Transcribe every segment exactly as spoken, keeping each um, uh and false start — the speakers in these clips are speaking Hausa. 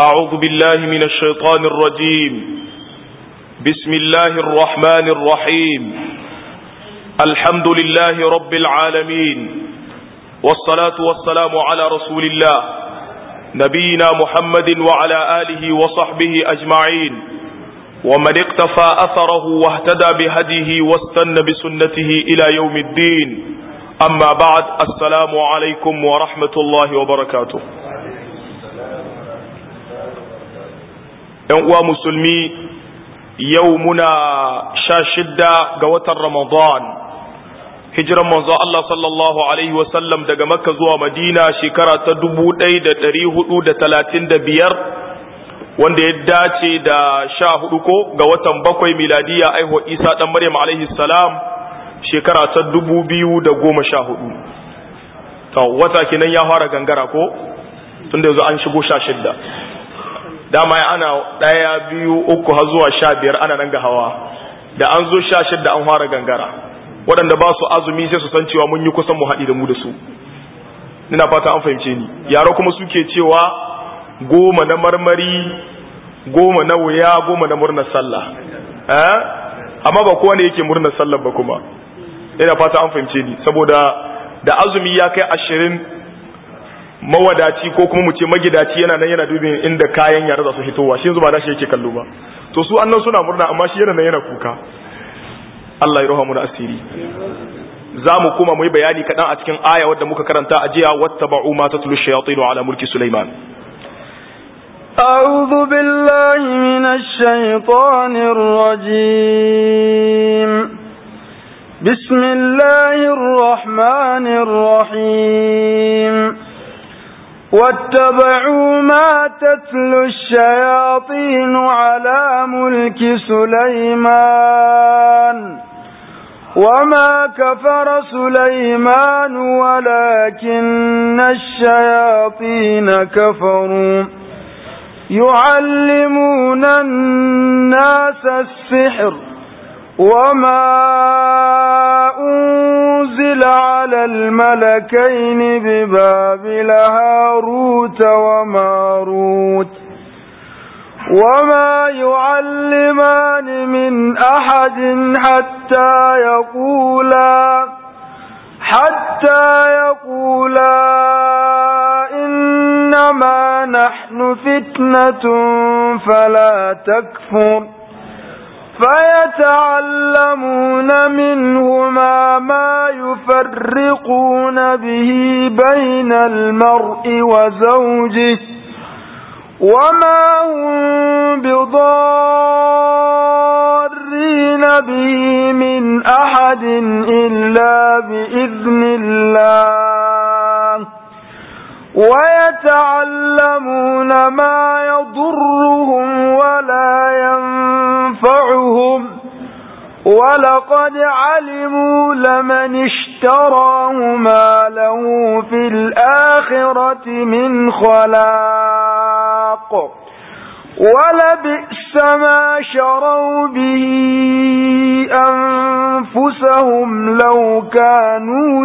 أعوذ بالله من الشيطان الرجيم. بسم الله الرحمن الرحيم. الحمد لله رب العالمين، والصلاة والسلام على رسول الله نبينا محمد وعلى آله وصحبه أجمعين، ومن اقتفى أثره واهتدى بهديه واستنى بسنته إلى يوم الدين. أما بعد، السلام عليكم ورحمة الله وبركاته. ‘Yan uwa musulmi, yau muna sha shidda ga watan Ramadan, hijiran manzo Allah sallallahu Alaihi wasallam daga Makka zuwa Madina shekara ta dubu ɗaya da ɗari hudu da talatin da biyar, wanda ya dace da sha hudu ko ga watan bakwai miladiya aihuwa Isa ɗan Maryam alaihi salam shekara ta dubu biyu da goma sha hudu. To, wata kenan ya fara gangara ko? Tunda yanzu an shigo sha shidda. Dama ana ɗaya biyu uku har zuwa sha biyar ana nan ga hawa, da an zo sha shidda an fara gangara. Waɗanda ba su azumi sai su san cewa mun yi kusan mu haɗi da mu da su. Ina fata an fahimce ni. Yaro kuma suke cewa goma na marmari, goma na wuya, goma na murnar sallah. Eh? Amma ba kowa ne yake murnar sallah ba kuma. Ina fata an fahimce ni. Saboda da azumi ya kai ashirin, mawadaci ko kuma mu ce magidaci yana nan yana dubin inda kayan yara za su fitowa, shi yanzu ba da shi yake kallo ba. To su annan suna murna amma shi yana nan yana kuka. Allah ya roha mu da asiri. Za mu kuma mu yi bayani kaɗan a cikin aya wadda muka karanta a jiya, wattaba'u ma tatlu shayatinu ala mulki Sulaiman. أعوذ بالله من الشيطان الرجيم. بسم الله الرحمن الرحيم. واتبعوا ما تتلو الشياطين على ملك سليمان وما كفر سليمان ولكن الشياطين كفروا يعلمون الناس السحر وما أنزل على الملكين ببابل هاروت وماروت وما يعلمان من أحد حتى يقولا حتى يقولا إنما نحن فتنة فلا تكفر فيتعلمون منهما ما يفرقون به بين المرء وزوجه وما هم بضارين به من أحد إلا بإذن الله ويتعلمون ما يضرهم ولا ينفعهم ولقد علموا لمن اشتراه ما له في الآخرة من خلاق ولبئس ما شروا به أنفسهم لو كانوا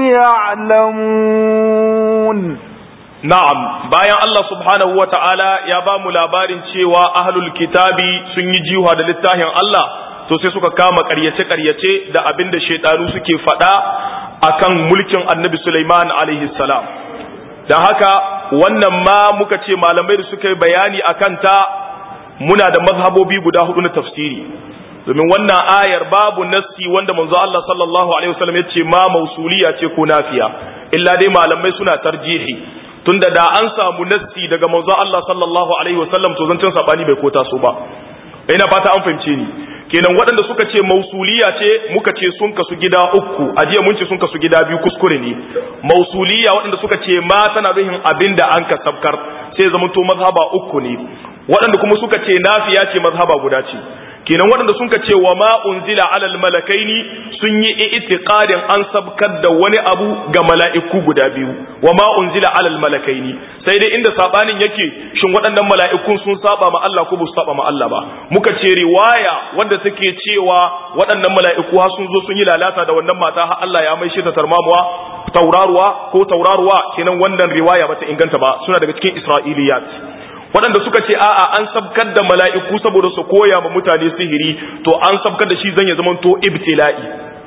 يعلمون. Na'am, bayan Allah subhanahu wa ta'ala ya ba mu labarin cewa ahlul kitabi sun yi jiwa da littafin Allah, to sai suka kama ƙaryace-ƙaryace da abin da shaidanu suke faɗa akan mulkin annabi Sulaiman alaihi salam. Da haka wannan ma muka ce malamai da suka yi bayani akan ta muna da mazhabobi guda hudu na tafsiri. Domin wannan ayar babu nassi wanda manzo Allah sallallahu alaihi wasallam ya ce ma mausuliya ce ko nafiya, illa dai malamai suna tarjihi. Tunda da an samu nassi daga manzo Allah sallallahu alaihi wasallam to zancen sabani bai kota su ba. Ina fata an fahimce ni. Kenan waɗanda suka ce mausuliya ce muka ce sun kasu gida uku, a jiya mun ce sun kasu gida biyu, kuskure ne. Mausuliya waɗanda suka ce ma tana nuhin abinda an ka sabkar sai zama to mazhaba uku ne. Waɗanda kuma suka ce nafiya ce mazhaba guda ce. Kenan waɗanda sun ka ce wa ma unzila alal malakaini sun yi i'tiqadin an sabkar da wani abu ga mala'iku guda biyu, wa ma unzila alal malakaini. Sai dai inda sabanin yake, shin waɗannan mala'ikun sun saba ma Allah ko ba su saba ma Allah ba. Muka ce riwaya wanda take cewa waɗannan mala'iku har sun zo sun yi lalata da wannan mata har Allah ya mai shi ta tarmamuwa tauraruwa ko tauraruwa, kenan wannan riwaya bata inganta ba, suna daga cikin Isra'iliyat. waɗanda suka ce a'a an sabkar da mala'iku saboda su koya ma mutane sihiri to an sabkar da shi zan ya zamanto ibtila'i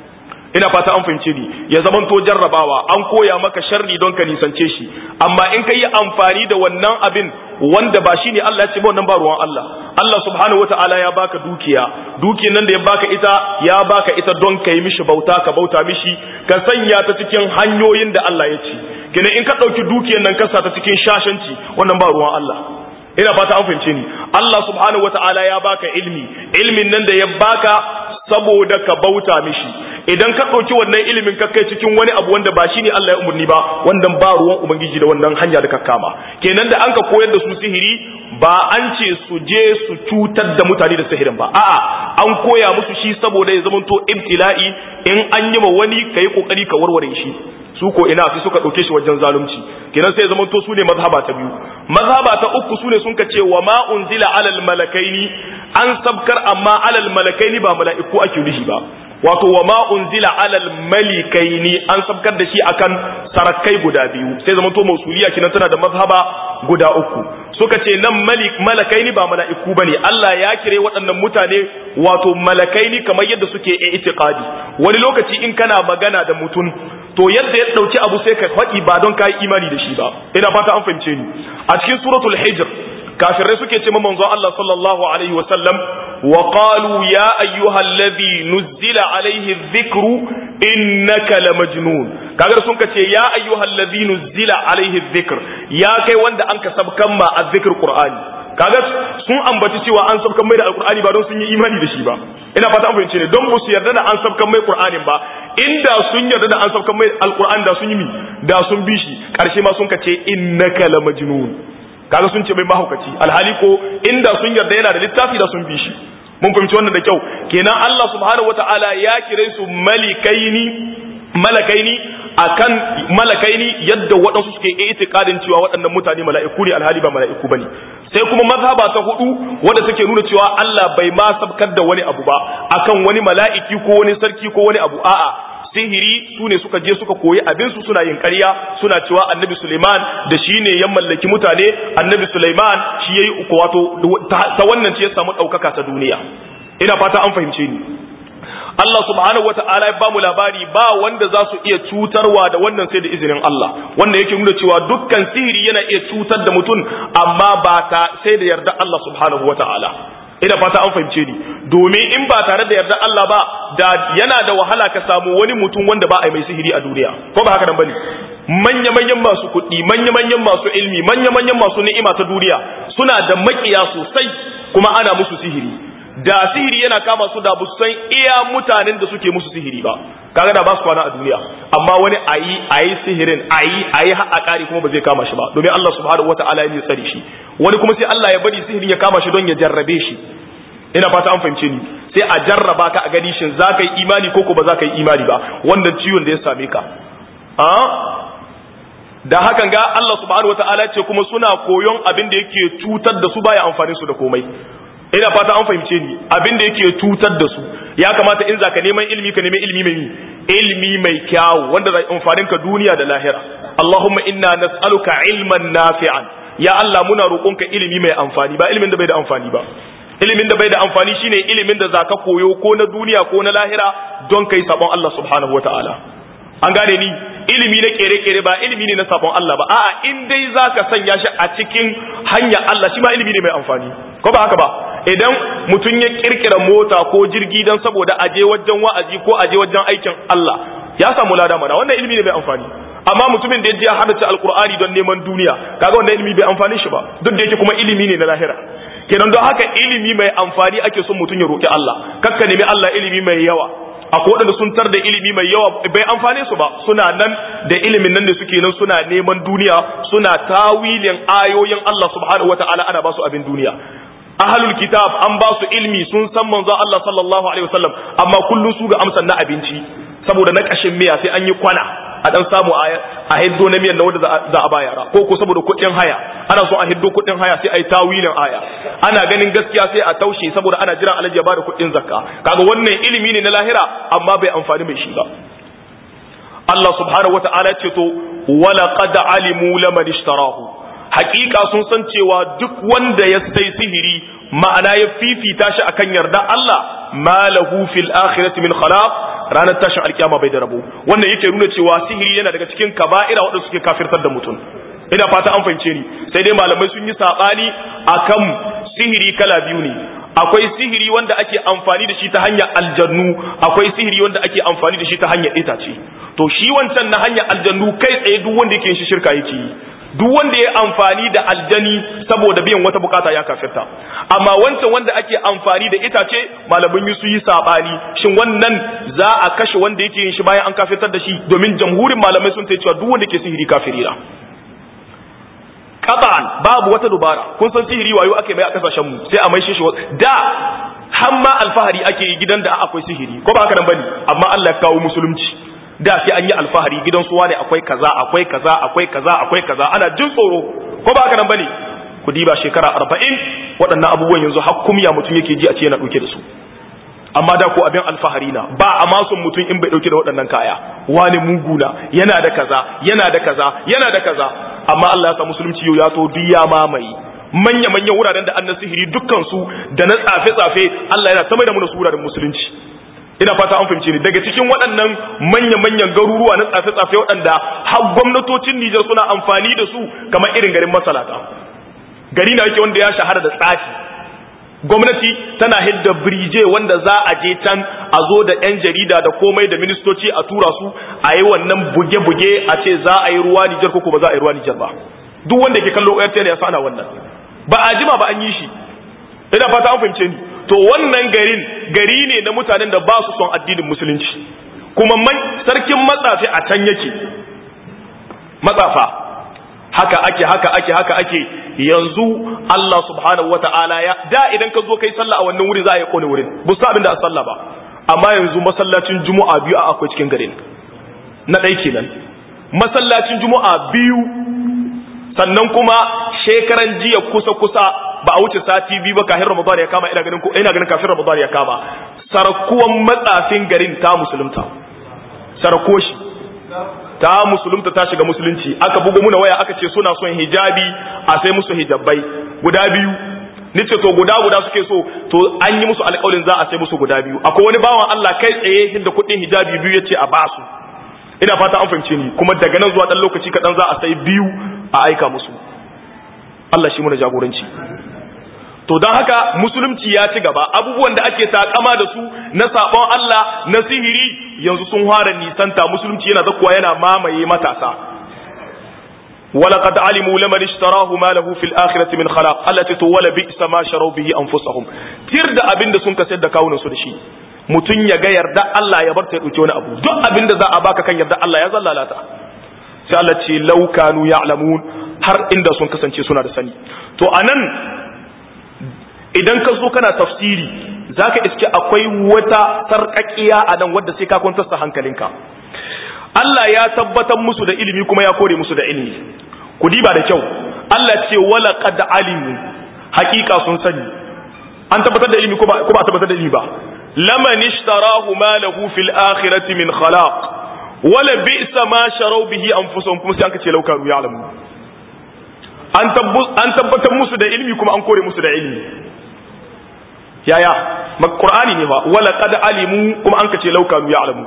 ina fata an fahimce ni ya zamanto jarrabawa an koya maka sharri don ka nisance shi amma in ka yi amfani da wannan abin wanda ba shine Allah ya ce ba wannan ba ruwan Allah Allah subhanahu wataala ya baka dukiya dukiyar nan da ya baka ita ya baka ita don ka yi mishi bauta ka bauta mishi ka sanya ta cikin hanyoyin da Allah ya ce kina in ka dauki dukiyar nan ka sa ta cikin shashanci wannan ba ruwan Allah ina fata an fahimce ni Allah subhanahu wataala ya baka ilmi ilmin nan da ya baka saboda ka bauta mishi idan ka ɗauki wannan ilimin ka kai cikin wani abu wanda ba shi ne Allah ya umarni ba wannan ba ruwan ubangiji da wannan hanya da ka kama kenan da an ka koyar da su sihiri ba an ce su je su cutar da mutane da sihirin ba a'a an koya musu shi saboda ya zamanto ibtila'i in an yi ma wani kai kokari ka warware shi su ko ina sai suka ɗauke shi wajen zalunci kenan sai ya zamanto su ne mazhaba ta biyu mazhaba ta uku su ne sun ka ce wa ma unzila alal malakaini an sabkar amma alal malakaini ba mala'iku ake nufi ba wato wa ma unzila alal malikaini an sabkar da shi akan sarakai guda biyu sai zaman to mausuliya kinan tana da mazhaba guda uku suka ce nan malik malakaini ba mala'iku bane Allah ya kire waɗannan mutane wato malakaini kamar yadda suke i'tiqadi wani lokaci in kana magana da mutum to yadda ya dauki abu sai ka faɗi ba don kai imani da shi ba ina fata an fahimce ni a cikin suratul hijr kafirai suke ce ma manzo Allah sallallahu alaihi wa sallam wa qalu ya ayyuhal ladhi nuzila alaihi dhikru innaka lamajnun kaga sun kace ya ayyuhal ladhi nuzila alaihi dhikr ya kai wanda an ka sabkan ma azzikr qur'ani kaga sun ambaci cewa an sabkan mai da alqur'ani ba don sun yi imani da shi ba ina fata an fahimce ne don ba su yarda da an sabkan mai qur'anin ba inda sun yarda da an sabkan mai alqur'ani da sun yi mi da sun bi shi karshe ma sun kace innaka lamajnun kaga sun ce mai mahaukaci alhali ko inda sun yarda yana da littafi da sun bi shi mun fahimci wannan da kyau kenan Allah subhanahu wataala ya kire su malikaini malakaini akan malakaini yadda waɗansu suke itikadin cewa waɗannan mutane mala'iku ne alhali ba mala'iku bane sai kuma mazhaba ta hudu wanda take nuna cewa Allah bai ma sabkar da wani abu ba akan wani mala'iki ko wani sarki ko wani abu a'a sihiri su ne suka je suka koyi abinsu suna yin ƙarya suna cewa annabi Suleiman da shi ne ya mallaki mutane annabi Suleiman shi ya yi uku wato ta wannan ce ya samu ɗaukaka ta duniya ina fata an fahimce ni Allah subhanahu wa ta'ala ya bamu labari ba wanda za su iya cutarwa da wannan sai da izinin Allah wanda yake nuna cewa dukkan sihiri yana iya cutar da mutum amma ba ta sai da yarda Allah subhanahu wa ta'ala ina fata an fahimce ni domin in ba tare da yarda Allah ba da yana da wahala ka samu wani mutum wanda ba a yi mai sihiri a duniya ko ba haka nan bane manya manyan masu kuɗi manya manyan masu ilmi manya manyan masu ni'ima ta duniya suna da makiya sosai kuma ana musu sihiri da sihiri yana kama su da busan iya mutanen da suke musu sihiri ba kaga da ba su kwana a duniya amma wani ayi ayi sihirin ayi ayi har a kare kuma ba zai kama shi ba domin Allah subhanahu wataala ya tsare shi wani kuma sai Allah ya bari sihirin ya kama shi don ya jarrabe shi ina fata an fahimce ni sai a jarraba ka a gani shin za ka yi imani ko ko ba za ka yi imani ba wannan ciwon da ya same ka a da hakan ga Allah subhanahu wataala ce kuma suna koyon abin da yake cutar da su baya amfani su da komai ina fata an fahimce ni abin da yake cutar da su ya kamata in zaka neman ilimi ka nemi ilimi mai ilimi mai kyau wanda zai amfanin ka duniya da lahira Allahumma inna nas'aluka ilman nafi'an ya Allah muna roƙonka ilimi mai amfani ba ilimin da bai da amfani ba ilimin da bai da amfani shine ilimin da zaka koyo ko na duniya ko na lahira don kai sabon Allah subhanahu wataala an gane ni ilimi na kere-kere ba ilimi ne na sabon Allah ba a'a in dai zaka sanya shi a cikin hanya Allah shi ma ilimi ne mai amfani ko ba haka ba idan mutum ya kirkira mota ko jirgi dan saboda aje wajen wa'azi ko aje wajen aikin Allah ya samu lada mana wannan ilimi ne mai amfani amma mutumin da ya je ya hadace alqur'ani don neman duniya kaga wannan ilimi bai amfani shi ba duk da yake kuma ilimi ne na lahira kenan don haka ilimi mai amfani ake son mutum ya roki Allah kakka nemi Allah ilimi mai yawa akwai waɗanda sun tar da ilimi mai yawa bai amfane su ba suna nan da ilimin nan da suke nan suna neman duniya suna tawilin ayoyin Allah subhanahu wataala ana ba su abin duniya ahlul kitab an ba su ilmi sun san manzo Allah sallallahu alaihi wasallam amma kullun su ga amsan na abinci saboda na kashin miya sai an yi kwana a dan samu a hiddo na miyan na wanda za a ba yara ko ko saboda kuɗin haya ana so a hiddo kuɗin haya sai ai tawilin aya ana ganin gaskiya sai a taushe saboda ana jiran alaji ya bada kuɗin zakka kaga wannan ilimi ne na lahira amma bai amfani mai shi ba Allah subhanahu wata'ala ce to wala qad alimu laman ishtarahu hakika sun san cewa duk wanda ya sai sihiri ma'ana ya fifita shi akan yarda Allah malahu fil akhirati min khalaq ranar tashin alkiyama bai da rabo. Wannan yake nuna cewa sihiri yana daga cikin kaba'ira waɗanda suke kafirtar da mutum. Ina fata an fahimce ni. Sai dai malamai sun yi sabani akan sihiri kala biyu ne. Akwai sihiri wanda ake amfani da shi ta hanyar aljannu, akwai sihiri wanda ake amfani da shi ta hanyar itace. To shi wancan na hanyar aljannu kai tsaye duk wanda yake yin shi shirka yake yi. Duk wanda ya amfani da aljani saboda biyan wata bukata ya kafirta. Amma wancan wanda ake amfani da itace malamin su yi sabani shin wannan za a kashe wanda yake yin shi bayan an kafirtar da shi, domin jamhurin malamai sun ce cewa duk wanda ke sihiri kafirira. Qat'an babu wata dubara. Kun san sihiri wayo ake mai a kasashen mu sai a mai shi da hamma alfahari ake yi gidan da akwai sihiri ko ba haka nan bane, amma Allah ya kawo musulunci. Da sai an yi alfahari gidan suwa ne akwai kaza akwai kaza akwai kaza akwai kaza ana jin tsoro ko ba haka nan bane. Ku diba shekara arba'in waɗannan abubuwan yanzu har kumya mutum yake ji a ce yana ɗauke da su. Amma da ko abin alfahari na ba a masun mutum in bai ɗauke da waɗannan kaya, wani muguna yana da kaza yana da kaza yana da kaza. Amma Allah ya sa musulunci yau ya to duk ya mamaye manya manyan wuraren da annan sihiri dukkan su da na tsafe tsafe Allah yana ta mai da mu da su wuraren musulunci. Ina fata an fahimce ni. Daga cikin waɗannan manya-manyan garuruwa na tsafe-tsafe waɗanda har gwamnatocin Nijar suna amfani da su kamar irin garin Masalata. Gari na yake wanda ya shahara da tsafi. Gwamnati tana hidda birije wanda za a je can a zo da 'yan jarida da komai da ministoci a tura su a yi wannan buge-buge a ce za a yi ruwa Nijar ko ba za a yi ruwa Nijar ba. Duk wanda ke kallo ƙwayar ya sana wannan. Ba a jima ba an yi shi. Ina fata an fahimce ni. To wannan garin gari ne na mutanen da ba su son addinin musulunci, kuma sarkin matsafi a can yake. Matsafa haka ake haka ake haka ake yanzu Allah subhanahu wata'ala ya da idan ka zo kai sallah a wannan wuri za a yi kone wurin ba su abin da a sallah ba, amma yanzu masallacin juma'a biyu a akwai cikin garin na ɗai kenan. Masallacin juma'a biyu, sannan kuma shekaran jiya kusa kusa ba a wuce sati biyu ba kafin Ramadan ya kama, ina ganin ko ina ganin kafin Ramadan ya kama, sarakuwan matsafin garin ta musulunta. Sarakoshi ta musulunta ta shiga musulunci. Aka bugo muna waya aka ce suna son hijabi a sai musu hijabai guda biyu. Nice to guda guda suke so, to an yi musu alƙawarin za a sai musu guda biyu. Akwai wani bawan Allah kai tsaye da kuɗin hijabi biyu yace a basu. Ina fata an fahimce ni. Kuma daga nan zuwa dan lokaci kaɗan za a sai biyu a aika musu. Allah shi muna jagoranci. To don haka musulunci ya ci gaba, abubuwan da ake takama da su na sabon Allah na sihiri yanzu sun fara nisanta. Musulunci yana zakkuwa yana mamaye matasa. ولقد علموا لمن اشتراه ما له في الآخرة من خلاق التي تول بئس ما شروا به أنفسهم. ترد أبند سنك سيد كون سدشي متن يغا يرد الله يبرت يدوكي أبو دو أبند ذا أباك كان يرد الله يزال لا تا سألتي لو كانوا يعلمون har inda sun kasance suna da sani. To anan idan ka zo kana tafsiri zaka iske akwai wata sarƙaƙiya a nan wadda sai ka kwantar da hankalinka. Allah ya tabbatar musu da ilimi kuma ya kore musu da ilimi. Ku diba da kyau. Allah ce wala qad alimu, haƙiƙa sun sani. An tabbatar da ilimi ko ba ko ba tabbatar da ilimi ba. Laman ishtarahu ma lahu fil akhirati min khalaq wala bi'sa ma sharaw bihi anfusuhum, kuma sai an kace law kanu ya'lamun. An tabbatar musu da ilimi kuma an kore musu da ilimi. Yaya Qur'ani ne ba wala qad alimu kuma an kace law kanu ya'lamun.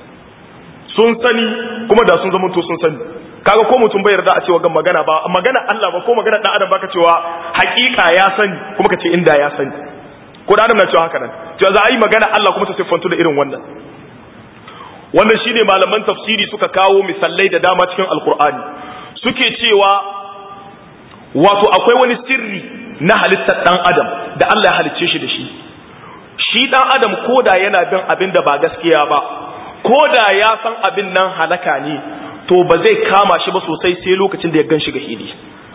Sun sani kuma da sun zama to sun sani. Kaga ko mutum bai yarda a cewa ga magana ba magana Allah ba ko magana dan adam baka cewa hakika ya sani kuma kace inda ya sani. Ko dan adam na cewa haka nan. Cewa za a yi magana Allah kuma ta siffantu da irin wannan. Wannan shine malaman tafsiri suka kawo misalai da dama cikin Alqur'ani. Suke cewa wato akwai wani sirri na halittar dan adam da Allah ya halicce shi da shi. Shi dan adam koda yana bin abin da ba gaskiya ba, koda ya san abin nan halaka ne, to ba zai kama shi ba sosai sai lokacin da ya gan shi ga hili.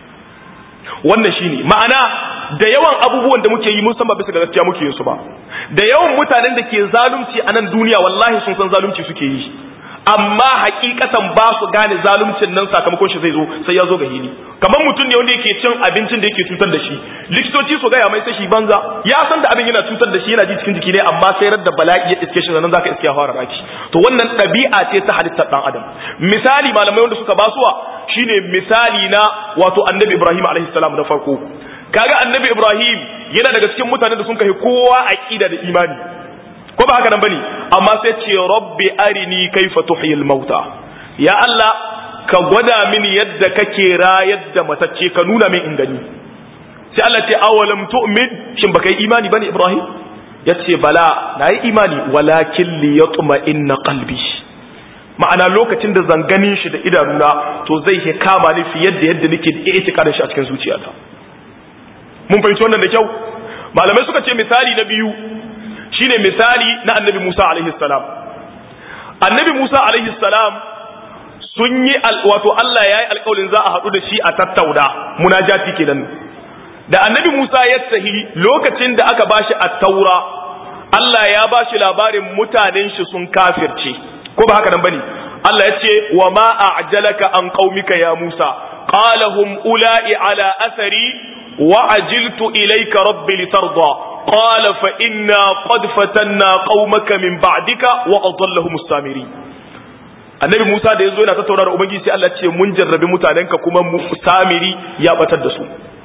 Wannan shine ma'ana da yawan abubuwan da muke yi mun san ba bisa ga gaskiya muke yin su ba. Da yawan mutanen da ke zalunci a nan duniya wallahi sun san zalunci suke yi, amma hakikatan ba su gane zaluncin nan sakamakon shi zai zo sai ya zo ga hili. Kamar mutum ne wanda yake cin abincin da yake cutar da shi, likitoci su gaya mai sai shi banza, ya san da abin yana cutar da shi yana ji cikin jiki ne, amma sai da bala'i ya iske shi nan zaka iske ya fara raki. To wannan ɗabi'a ce ta halittar dan adam. Misali malamai wanda suka basuwa shine misali na wato annabi Ibrahim alaihi salam na farko. Kaga annabi Ibrahim yana daga cikin mutanen da sun kai kowa aqida da imani, ko ba haka nan bane, amma sai ce rabbi arini kaifa tuhyil mauta, ya Allah ka gwada mini yadda kake rayar da matacce, ka nuna min in gani. Sai Allah ce awalam tu'min, shin baka yi imani bane Ibrahim? Yace bala nayi imani, walakin li yatma inna qalbi, ma'ana lokacin da zan ganin shi da idanuna to zai ke kama ni fiye da yadda nake da itikadin shi a cikin zuciyata. Mun fahimci wannan da kyau. Malamai suka ce misali na biyu shine misali na annabi Musa alaihi salam. Annabi Musa alaihi salam sun yi wato Allah ya yi alƙawarin za a haɗu da shi a tattauna munajati kenan. Da annabi Musa ya tahi lokacin da aka bashi at-taura, Allah ya bashi labarin mutanen shi sun kafirce, ko ba haka nan bane? Allah ya ce wa ma a'jalaka an qaumika ya Musa qala hum ula'i ala athari wa ajiltu ilayka rabbi litarda qala fa inna qad fatanna qaumaka min ba'dika wa adallahum as-samiri. Annabi Musa da yazo yana tattauna da ubangiji sai Allah ya ce mun jarrabe mutanenka kuma samiri ya batar da su.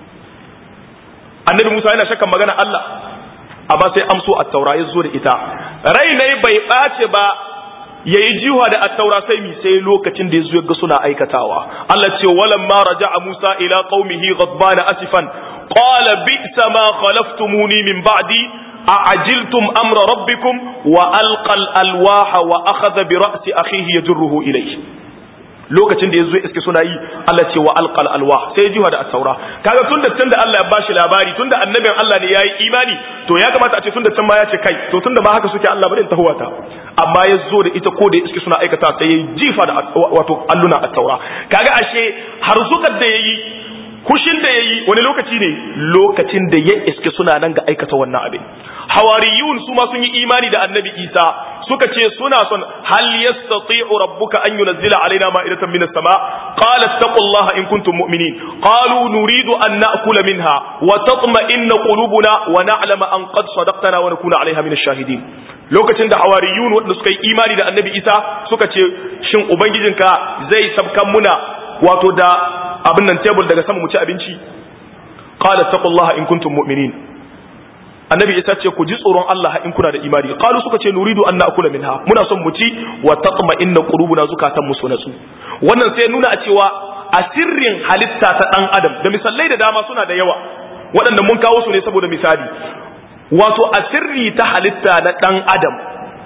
Annabi Musa yana shakkan magana Allah, amma sai amso at-taura yazo da ita. Rai ne bai bace ba yayi jiwa da at-taura sai mi sai lokacin da yazo ga suna aikatawa. Allah ce walamma raja'a Musa ila qaumihi ghadbana asifan qala bi'sa ma khalaftumuni min ba'di a'ajiltum amra rabbikum wa alqa al-alwaha wa akhadha bi ra'si akhihi yajruhu ilayhi. Lokacin da yazo iske suna yi Allah ce wa alqal alwah sai jiwa da at-taura. Kaga tunda tunda Allah ya bashi labari, tunda annabin Allah ne yayi imani, to ya kamata a ce tunda can ma ya ce kai to tunda ba haka suke Allah bari in tahuwata. Amma yazo da ita ko da iske suna aikata sai yayi jifa da wato alluna at-taura. Kaga ashe har zukar da yayi, kushin da yayi wani lokaci ne, lokacin da ya iske suna nan ga aikata wannan abin. Hawariyun su ma sun yi imani da annabi Isa, suka ce suna son hal yastati'u rabbuka an yunzila alaina ma'idatan minas sama qala taqullaha in kuntum mu'minin qalu nuridu an na'kula minha wa tatma'inna qulubuna wa na'lama an qad sadaqtana wa nakuna 'alayha minash shahidin. Lokacin da hawariyun wanda suka yi imani da annabi Isa suka ce shin ubangijinka zai sabkan muna wato da abin nan tebul daga sama mu ci abinci? Qala taqullaha in kuntum mu'minin. Annabi Isa ce ku ji tsoron Allah in kuna da imani. Qalu suka ce nuridu an na'kula minha, muna son mu ci wa tatma'inna qulubuna zukatan mu sunatsu. Wannan sai nuna a cewa asirrin halitta ta dan adam da misalai da dama suna da yawa, waɗanda mun kawo su ne saboda misali. Wato asirri ta halitta na dan adam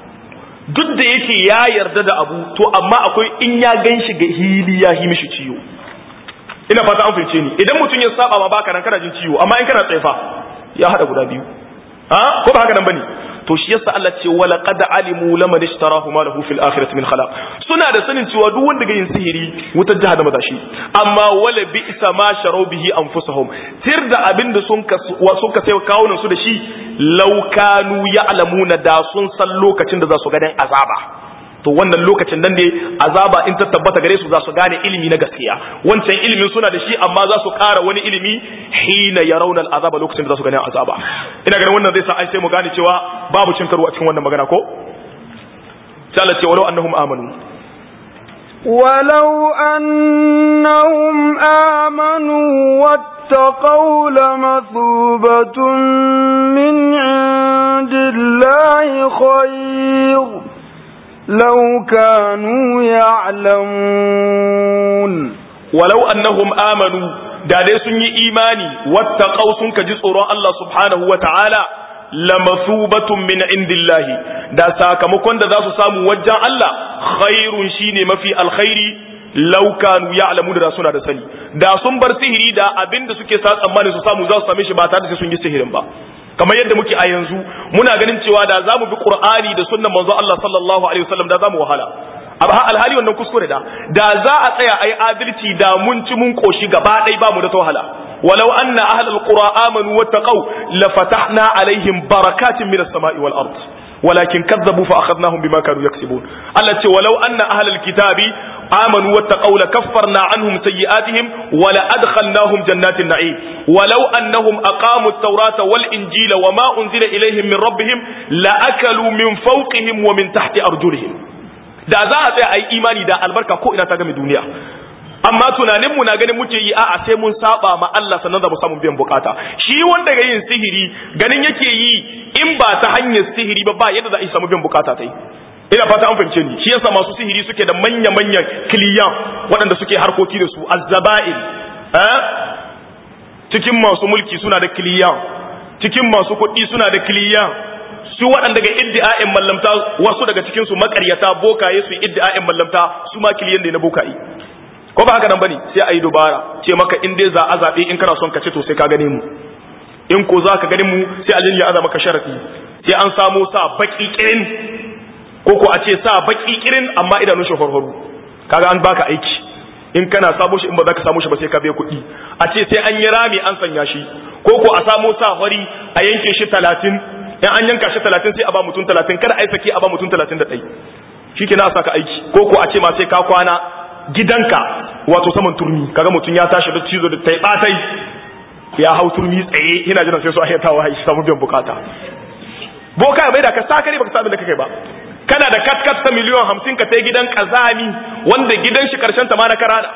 duk da yake ya yarda da abu, to amma akwai in ya ganshi ga hili ya yi mishi ciwo. Ina fata an fahimce ni. Idan mutum ya saba ma baka nan kana jin ciwo, amma in kana tsefa ya hada guda biyu. Ha ko ba haka nan bane? To shi yasa Allah ce wala qad alimu laman ishtarahu ma lahu fil akhirati min khalaq. Suna da sanin cewa duk wanda ga yin sihiri wutar jahannama da shi, amma wala bi'sa ma sharu bihi anfusuhum, tir da abinda sun ka sun ka sai kawunan su da shi, law kanu ya'lamuna da sun san lokacin da za su ganin azaba. To wannan lokacin nan ne azaba in ta tabbata gare su za su gane ilimi na gaskiya. Wancan ilimin suna da shi, amma za su ƙara wani ilimi hina yarawna al'azaba, lokacin da za su gane azaba. Ina ganin wannan zai sa ai sai mu gane cewa babu cin karo a cikin wannan magana ko? Sai Allah ce walau annahum amanu walau annahum amanu wattaqaw lamathubatun min indillahi khayr لو كانوا يعلمون ولو أنهم آمنوا da dai sun yi imani wattaqaw sun kaji tsoron Allah subhanahu wataala lamathubatun min indillahi, da sakamakon da za su samu wajen Allah khairun shine mafi alkhairi, law kanu ya'lamu da suna da sani, da sun bar sihiri da abinda suke sa tsammani su samu za su same shi ba tare da sai sun yi sihirin ba. Kamar yadda muke a yanzu muna ganin cewa da zamu bi Qur'ani da sunnan manzo Allah sallallahu alaihi wasallam da zamu wahala. Amma alhali wannan kuskure da da za a tsaya ai adalci da mun ci mun koshi gaba ɗaya ba mu da wahala. Walau anna ahlul qura amanu wattaqau la fatahna alaihim barakatin minas sama'i wal ard. walakin kazzabu fa akhadnahum bima kanu yaksibun Allah ce walau anna ahlal kitabi amanu wattaqaw la kaffarna anhum sayyi'atihim wa la adkhalnahum jannatin na'im walau annahum aqamu at-taurata wal injila wama unzila ilayhim min rabbihim la akalu min fawqihim wa min tahti arjulihim da za a tsaya ayi imani da albarka ko ina ta game duniya amma tunanin mu na ganin muke yi a'a sai mun saba ma Allah sannan da mu samu biyan bukata shi wanda ga yin sihiri ganin yake yi in ba ta hanyar sihiri ba ba yadda za a samu biyan bukata tai ina fata an fahimce ni shi yasa masu sihiri suke da manya manyan kiliyan waɗanda suke harkoki da su azzaba'il eh cikin masu mulki suna da kiliyan cikin masu kuɗi suna da kiliyan su waɗanda ga iddi'a'in mallamta wasu daga cikin su makaryata bokaye su iddi'a'in mallamta su ma kiliyan ne na bokaye ko ba haka nan bane sai ayi dubara ce maka in dai za a zabe in kana son ka ce to sai ka gane mu in ko za ka gane mu sai aljin ya aza maka sharadi sai an samu sa baki kirin ko ko a ce sa baki kirin amma idanun shi farfaru kaga an baka aiki in kana samu shi in ba za ka samu shi ba sai ka biya kuɗi a ce sai an yi rami an sanya shi ko ko a samu sa fari a yanke shi talatin in an yanka shi talatin sai a ba mutum talatin kada a yi sake a ba mutum talatin da ɗai shi ke na a saka aiki ko ko a ce ma sai ka kwana gidanka wato saman turmi kaga mutum ya tashi da cizo da tai batai ya hau turmi tsaye yana jiran sai su ayyatawa shi samu biyan bukata boka bai da ka saka ne baka sabin da kake ba kana da katkat ta miliyan hamsin ka tai gidan kazami wanda gidan shi karshen ta ma na karada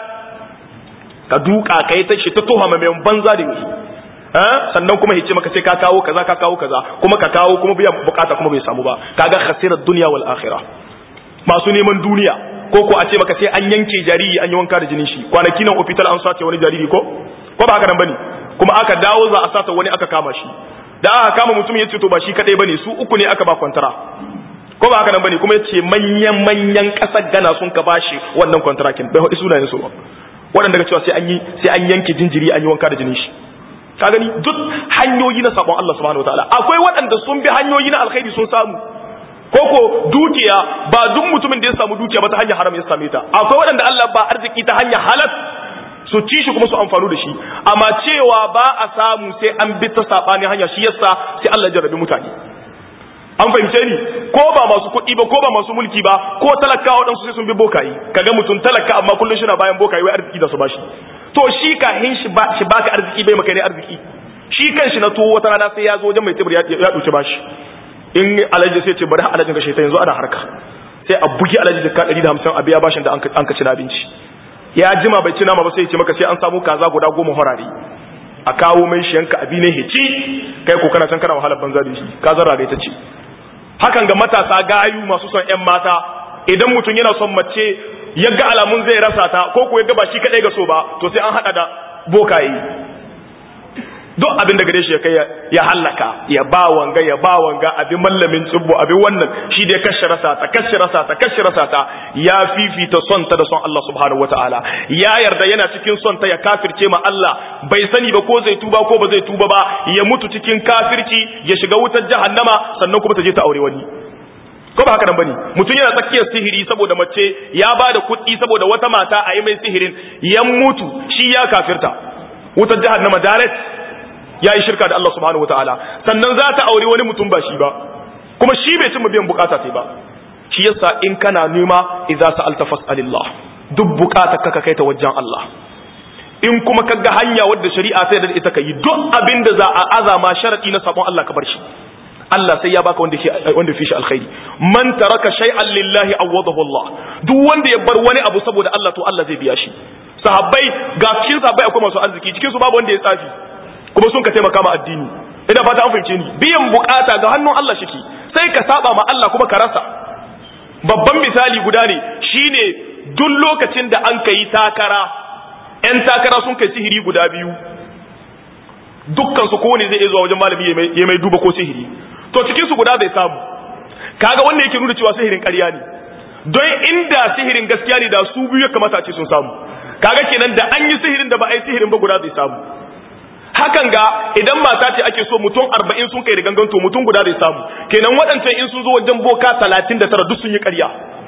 ka duka kai ta shi ta toha mai banza da yi sannan kuma hice maka sai ka kawo kaza ka kawo kaza kuma ka kawo kuma biyan bukata kuma bai samu ba kaga khasirat dunya wal akhirah masu neman duniya ko ko a ce maka sai an yanke jariri an yi wanka da jinin shi kwanaki nan hospital an sace wani jariri ko ko ba haka nan bane kuma aka dawo za a sata wani aka kama shi da aka kama mutum ya ce to ba shi kadai bane su uku ne aka ba kwantara ko ba haka nan bane kuma ya ce manyan manyan kasar gana sun ka bashi wannan kwantarakin bai hadi sunayen su ba waɗanda ga cewa sai an yi sai an yanke jinjiri an yi wanka da jinin shi ka gani duk hanyoyi na sabon Allah subhanahu wataala akwai waɗanda sun bi hanyoyi na alkhairi sun samu koko dukiya ba duk mutumin da ya samu dukiya ba ta hanyar haram ya same ta akwai waɗanda Allah ba arziki ta hanyar halal su ci shi kuma su amfanu da shi amma cewa ba a samu sai an bi ta sabani hanya shi yasa sai Allah ya jarrabi mutane an fahimce ni ko ba masu kuɗi ba ko ba masu mulki ba ko talaka waɗansu sai sun bi bokayi kaga mutum talaka amma kullun shi na bayan bokayi wai arziki da su bashi to shi kahin shi ba shi baka arziki bai maka ne arziki shi kanshi na tuwo wata rana sai ya zo wajen mai tibir ya duce bashi in alaji sai ce bari alajin ka shaita yanzu ana harka sai a bugi alaji ka ɗari da hamsin a biya bashin da an ka ci na abinci ya jima bai ci nama ba sai ya ce maka sai an samu kaza guda goma horare a kawo mai shi yanka abi ne hici kai ko kana can kana wahalar banza da shi kazan ragai ta ce hakan ga matasa gayu masu son yan mata idan mutum yana son mace ya ga alamun zai rasa ta ko ko ya ga ba shi kadai ga so ba to sai an hada da bokaye duk abin da gare shi ya kai ya hallaka ya ba wanga ya ba wanga abin mallamin tsubbo abin wannan shi da kashe rasa ta kashe rasa ta kashe rasa ta ya fifita son ta da son Allah subhanahu wataala ya yarda yana cikin son ta ya kafirce ma Allah bai sani ba ko zai tuba ko ba zai tuba ba ya mutu cikin kafirci ya shiga wutar jahannama sannan kuma ta je ta aure wani ko ba haka nan bane mutum yana tsakiyar sihiri saboda mace ya ba da kuɗi saboda wata mata a yi mai sihirin ya mutu shi ya kafirta wutar jahannama direct ya yi shirka da Allah subhanahu wataala sannan za ta aure wani mutum ba shi ba kuma shi bai cimma biyan bukata sai ba shi yasa in kana nema idza sa'alta fas'alillah duk bukata ka kai ta wajen Allah in kuma kaga hanya wadda shari'a sai da ita kai duk abinda za a azama sharadi na sabon Allah ka bar shi Allah sai ya baka wanda ke wanda fi shi alkhairi man taraka shay'an lillahi awadahu Allah duk wanda ya bar wani abu saboda Allah to Allah zai biya shi sahabbai ga cikin sahabbai akwai masu arziki cikin su babu wanda ya tsafi kuma sun ka taimaka ma addini ina fata an fahimce ni biyan bukata ga hannun Allah shike sai ka saba ma Allah kuma ka rasa babban misali guda ne shine duk lokacin da an kai takara ƴan takara sun kai sihiri guda biyu dukkan su kowane zai zuwa wajen malami ya mai duba ko sihiri to cikin su guda zai samu kaga wanda yake nuna cewa sihirin ƙarya ne don inda sihirin gaskiya ne da su biyu ya kamata a ce sun samu kaga kenan da an yi sihirin da ba a yi sihirin ba guda zai samu hakan ga idan mata ce ake so mutum arba'in sun kai da ganganto mutum guda zai samu kenan waɗancan in sun zo wajen boka talatin da tara duk sun yi ƙarya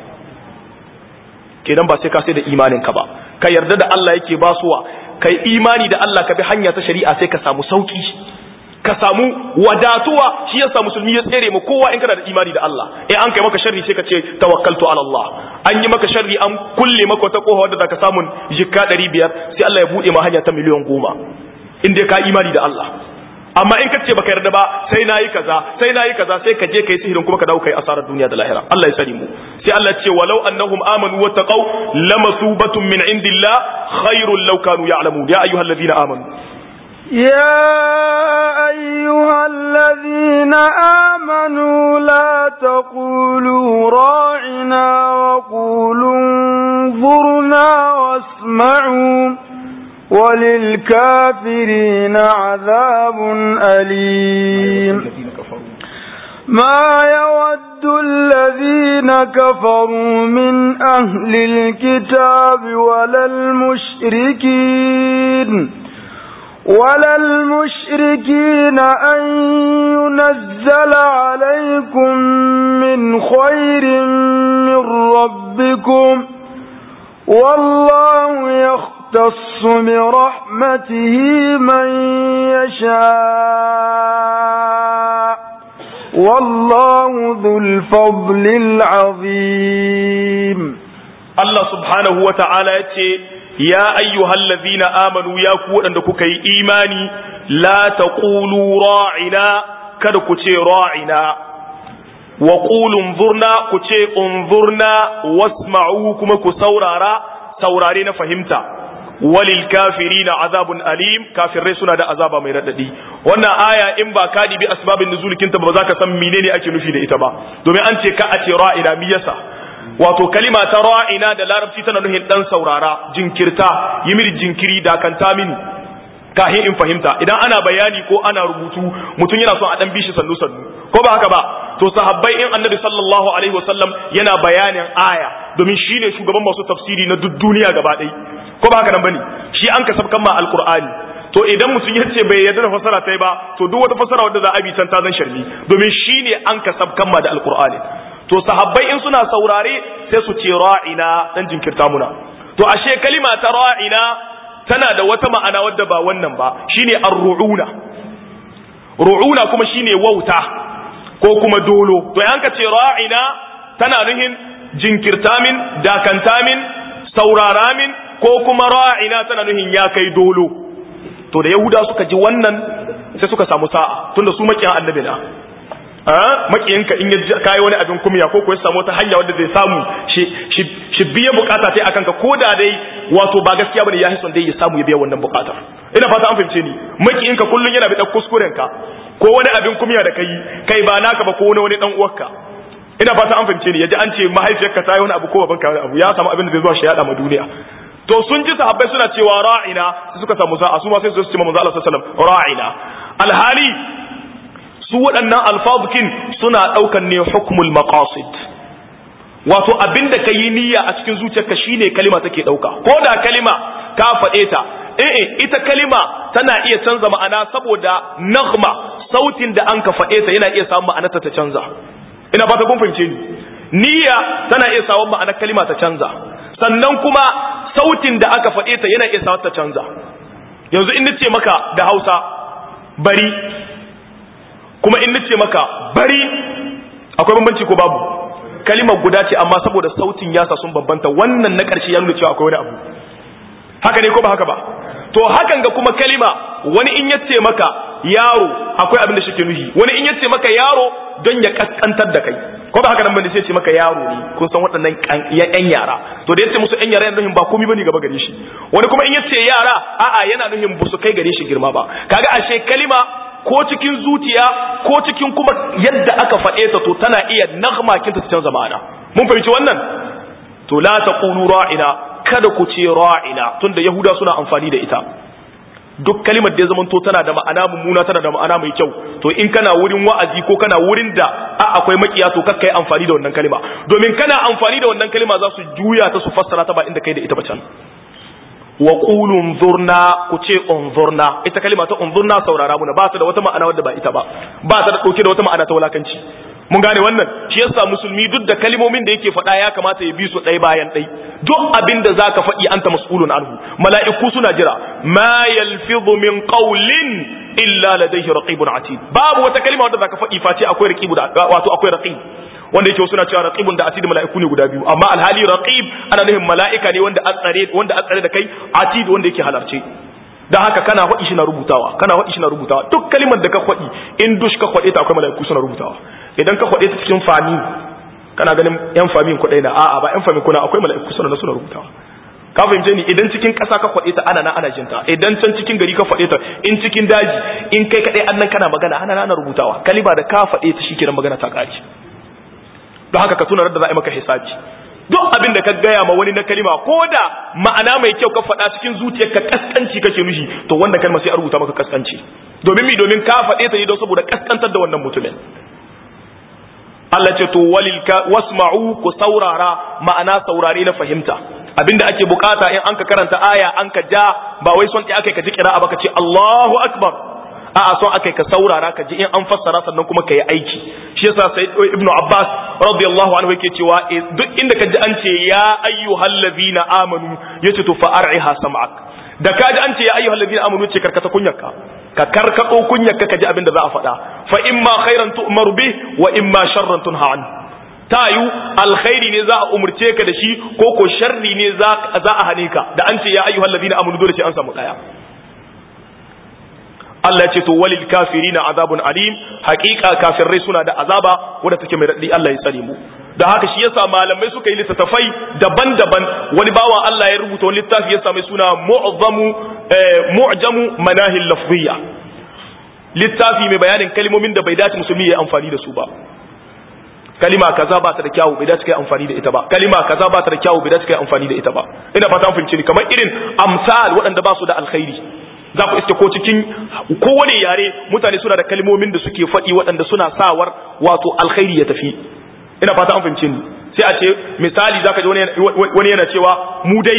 kenan ba sai ka sai da imanin ka ba ka yarda da Allah yake basuwa kai imani da Allah ka bi hanya ta shari'a sai ka samu sauki ka samu wadatuwa shi yasa musulmi ya tsere mu kowa in kana da imani da Allah eh an kai maka sharri sai ka ce tawakkaltu ala Allah an yi maka sharri an kulle maka wata kofa wadda zaka samu jikka ɗari biyar sai Allah ya bude ma hanya ta miliyan goma in dai ka imani da Allah amma in ka ce baka yarda ba sai nayi kaza sai nayi kaza sai ka je kai sihirin kuma ka dawo kai asarar duniya da lahira Allah ya sani mu sai Allah ce walau annahum amanu wattaqau lamasubatun min indillah khairul law kanu ya'lamun ya ayyuhalladhina amanu يا أيها الذين آمنوا لا تقولوا راعنا وقولوا انظرنا واسمعوا وللكافرين عذاب أليم ما يود الذين كفروا من أهل الكتاب ولا المشركين ولا المشركين أن ينزل عليكم من خير من ربكم والله يختص برحمته من يشاء والله ذو الفضل العظيم الله سبحانه وتعالى يتي يا أيها الذين آمنوا يا كودن دكوكي إيماني لا تقولوا راعنا kada ku ce ra'ina wa qulu unzurna ku ce unzurna wasma'u kuma ku saurara saurare na fahimta walil kafirina azabun alim kafirai suna da azaba mai radadi wannan aya in ba ka dibi asbabin nuzul kinta ba za ka san menene ake nufi da ita ba domin an ce ka a ce ra'ina mi yasa wato kalima ta ra'ina da larabci tana nufin dan saurara jinkirta yi mini jinkiri da kanta mini kahin in fahimta idan ana bayani ko ana rubutu mutum yana son a dan bishi sannu sannu ko ba haka ba to sahabbai in annabi sallallahu alaihi wasallam yana bayanin aya domin shine shugaban masu tafsiri na duk duniya gaba ɗaya ko ba haka nan bane shi an kasab kan ma alqur'ani to idan mutum yace bai yarda da fasara tai ba to duk wata fasara wadda za a bi can ta zan sharmi domin shine an kasab kan ma da alqur'ani to sahabbai in suna saurare sai su ce ra'ina dan jinkirta muna to ashe kalima ta ra'ina tana da wata ma'ana wadda ba wannan ba shine ar-ru'una ru'una kuma shine wauta ko kuma dolo to yanka ce ra'ina tana nuhin jinkirta min dakanta min saurara min ko kuma ra'ina tana nuhin ya kai dolo to da yahuda suka ji wannan sai suka samu sa'a tunda su makiyan annabi na makiyinka in ya kai wani abin kumya ko ko ya samu wata hanya wanda zai samu shi shi biye bukata sai akan ka koda dai wato ba gaskiya bane ya hison dai ya samu ya biya wannan bukatar ina fata an fahimce ni makiyinka kullun yana bi da kuskuren ka ko wani abin kumya da kai kai ba naka ba ko wani wani dan uwarka ina fata an fahimce ni yaji an ce mahaifiyarka ta yi wani abu ko babanka wani abu ya samu abin da zai zuwa shi yada ma duniya to sun ji sahabbai suna cewa ra'ina suka samu sa'a su ma sai su ce manzo Allah sallallahu alaihi wasallam ra'ina alhali su waɗannan alfazukin suna ɗaukan ne hukmul maqasid wato abinda ka yi niyya a cikin zuciyarka shine kalima take ɗauka ko da kalima ka faɗe ta eh ita kalima tana iya canza ma'ana saboda naghma sautin da an ka faɗe ta yana iya samun ma'anarta ta canza ina fata kun fahimce ni niyya tana iya samun ma'anar kalima ta canza sannan kuma sautin da aka faɗe ta yana iya samun ta canza yanzu in nace maka da Hausa bari kuma in nace maka bari akwai bambanci ko babu kalimar guda ce amma saboda sautin yasa sun bambanta wannan na ƙarshe ya nuna cewa akwai wani abu haka ne ko ba haka ba to hakan ga kuma kalima wani in yace maka yaro akwai abin da shike nuhi wani in yace maka yaro don ya kaskantar da kai ko ba haka nan bane sai ce maka yaro ne kun san waɗannan yan yara to da yace musu yan yara yana nuhin ba komai bane gaba gare shi wani kuma in yace yara a'a yana nuhin ba su kai gare shi girma ba kaga ashe kalima ko cikin zuciya ko cikin kuma yadda aka faɗe ta to tana iya nagma kinta ta canza ma'ana mun fahimci wannan to la taqulu ra'ina kada ku ce ra'ina tunda yahuda suna amfani da ita duk kalimar da ya zamanto tana da ma'ana mummuna tana da ma'ana mai kyau to in kana wurin wa'azi ko kana wurin da a akwai makiya to kakkai amfani da wannan kalima domin kana amfani da wannan kalima za su juya ta su fassara ta ba inda kai da ita ba can wa qulu unzurna ku ce unzurna ita kalima ta unzurna saurara muna ba ta da wata ma'ana wadda ba ita ba ba ta da dauke da wata ma'ana ta wulakanci mun gane wannan shi yasa musulmi duk da kalimomin da yake faɗa ya kamata ya bi su ɗaya bayan ɗai duk abin da zaka faɗi anta mas'ulun anhu mala'iku suna jira ma yalfidhu min qawlin illa ladayhi raqibun atid babu wata kalima wanda zaka faɗi face akwai raqibu da wato akwai raqib wanda yake suna cewa raqibun da atid mala'iku ne guda biyu amma alhali raqib ana nufin mala'ika ne wanda atsare wanda atsare da kai atid wanda yake halarce dan haka kana faɗi shi na rubutawa kana faɗi shi na rubutawa duk kalimar da ka faɗi in dush ka faɗe ta akwai mala'iku suna rubutawa idan ka faɗe ta cikin fami kana ganin yan famin ku na a'a ba yan famin kuna akwai mala'iku suna suna rubutawa ka fahimce ni idan cikin ƙasa ka faɗe ta ana na ana jinta idan can cikin gari ka faɗe ta in cikin daji in kai kaɗai annan kana magana ana na ana rubutawa kalima da ka faɗe ta shi kenan magana ta ƙare don haka ka tuna da za a yi maka hisabi duk abin da ka gaya ma wani na kalima ko da ma'ana mai kyau ka faɗa cikin zuciyarka kaskanci kake nushi to wannan kalma sai a rubuta maka kaskanci domin mi domin ka faɗe ta ne don saboda kaskantar da wannan mutumin Allah ce to walil ka wasma'u ku saurara ma'ana saurare na fahimta abinda ake bukata in an ka karanta aya an ka ja ba wai son akai ka ji kira'a ba ka ce Allahu akbar a'a son akai ka saurara ka ji in an fassara sannan kuma ka yi aiki shi yasa sai ibnu abbas radiyallahu anhu yake cewa duk inda ka ji an ce ya ayyuhallazina amanu yace to fa ar'iha sam'ak da ka ji an ce ya ayyuhallazina amanu yace karkata kunyarka ka karkado kunyarka ka ji abin da za a faɗa fa imma khairan tu'maru bih wa imma sharran tunha an tayu alkhairi ne za a umurce ka da shi ko ko sharri ne za za a hane ka da an ce ya ayyuhallazina amanu dole sai an samu daya Allah ya ce to walil kafirina azabun alim haqiqa kafirai suna da azaba wanda take mai raddi Allah ya tsare mu da haka shi yasa malamai suka yi littattafai daban-daban wani bawan Allah ya rubuta wani littafi ya same suna mu'zamu mu'jamu manahil lafziyya littafi mai bayanin kalmomin da bai dace musulmi ya amfani da su ba kalima kaza ba ta da kyawu bai dace kai amfani da ita ba kalima kaza ba ta da kyawu bai dace kai amfani da ita ba ina fata an fahimci ni kamar irin amsal waɗanda ba su da alkhairi za ku iske ko cikin kowane yare mutane suna da kalmomin da suke faɗi waɗanda suna sawar wato alkhairi ya tafi ina fata an fahimce ni sai a ce misali zaka ji wani yana cewa mu dai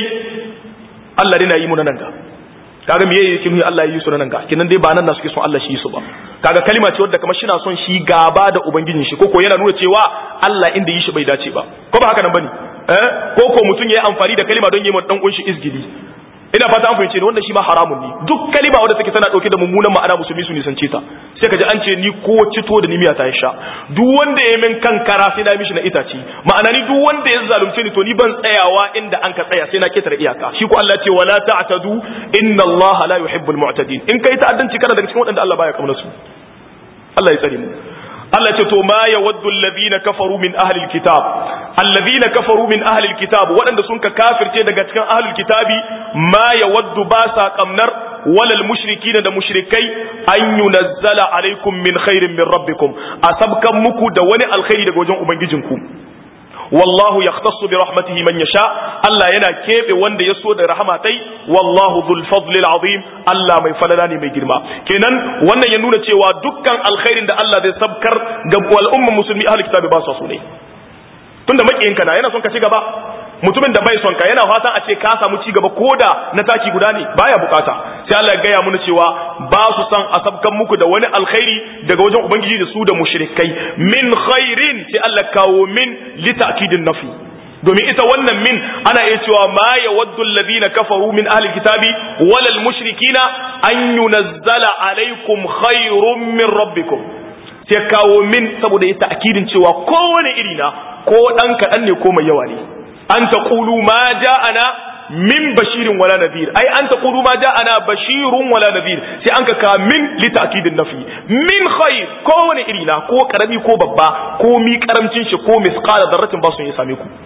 Allah dai na yi mu nan ga kaga me yake nuni Allah ya yi su nan ga kinan dai ba nan na suke son Allah shi yi su ba kaga kalma ce wadda kamar shi na son shi gaba da ubangijin shi koko yana nuna cewa Allah inda yi shi bai dace ba ko ba haka nan bane eh koko mutun yayi amfani da kalma don yi ma dan kunshi izgili ina fata an fahimce ni wanda shi ma haramun ne duk kalima wadda take tana dauke da mummunan ma'ana musulmi su nisance ta sai ka ji an ce ni ko cito da nimiya ta sha duk wanda ya min kan kara sai na mishi na itaci ma'ana ni duk wanda ya zalunce ni to ni ban tsayawa inda an ka tsaya sai na ketare iyaka shi ko Allah ce wala ta'tadu inna Allah la yuhibbul mu'tadin in kai ta'addanci kana daga cikin wadanda Allah baya kauna su Allah ya tsare mu Allah ce to ma yawaddu alladhina kafaru min ahli alkitab alladhina kafaru min ahli alkitab wadanda sun ka kafirce daga cikin ahli alkitabi ma yawaddu ba sa kamnar walal mushrikina da mushrikai an yunazzala alaikum min khairin min rabbikum asabkan muku da wani alkhairi daga wajen ubangijinku wallahu yahtassu bi rahmatihi man yasha Allah yana kebe wanda yaso da rahmatai wallahu dhul fadli azim Allah mai falala ne mai girma kenan wannan ya nuna cewa dukkan alkhairin da Allah zai sabkar ga al'umma musulmi ahli kitabi ba su so ne tunda makiyinka na yana son ka ci gaba mutumin da bai son ka yana fatan a ce ka samu ci gaba koda na taki guda ne baya bukata sai Allah ya gaya mana cewa ba su san a sabkan muku da wani alkhairi daga wajen ubangiji da su da mushrikai min khairin sai Allah kawo min li ta'kidin nafi domin ita wannan min ana iya cewa ma yawaddu alladhina kafaru min ahli alkitabi wala almushrikina an yunazzala alaikum khairun min rabbikum sai kawo min saboda ita ta'kidin cewa kowane iri na ko dan kadan ne ko mai yawa ne an taqulu ma ja'ana min bashirin wala nadhir ai an taqulu ma ja'ana bashirun wala nadhir sai an ka min li ta'kidin nafi min khair ko wani iri na ko karami ko babba ko mi karamcin shi ko misqala darratin ba su ya same ku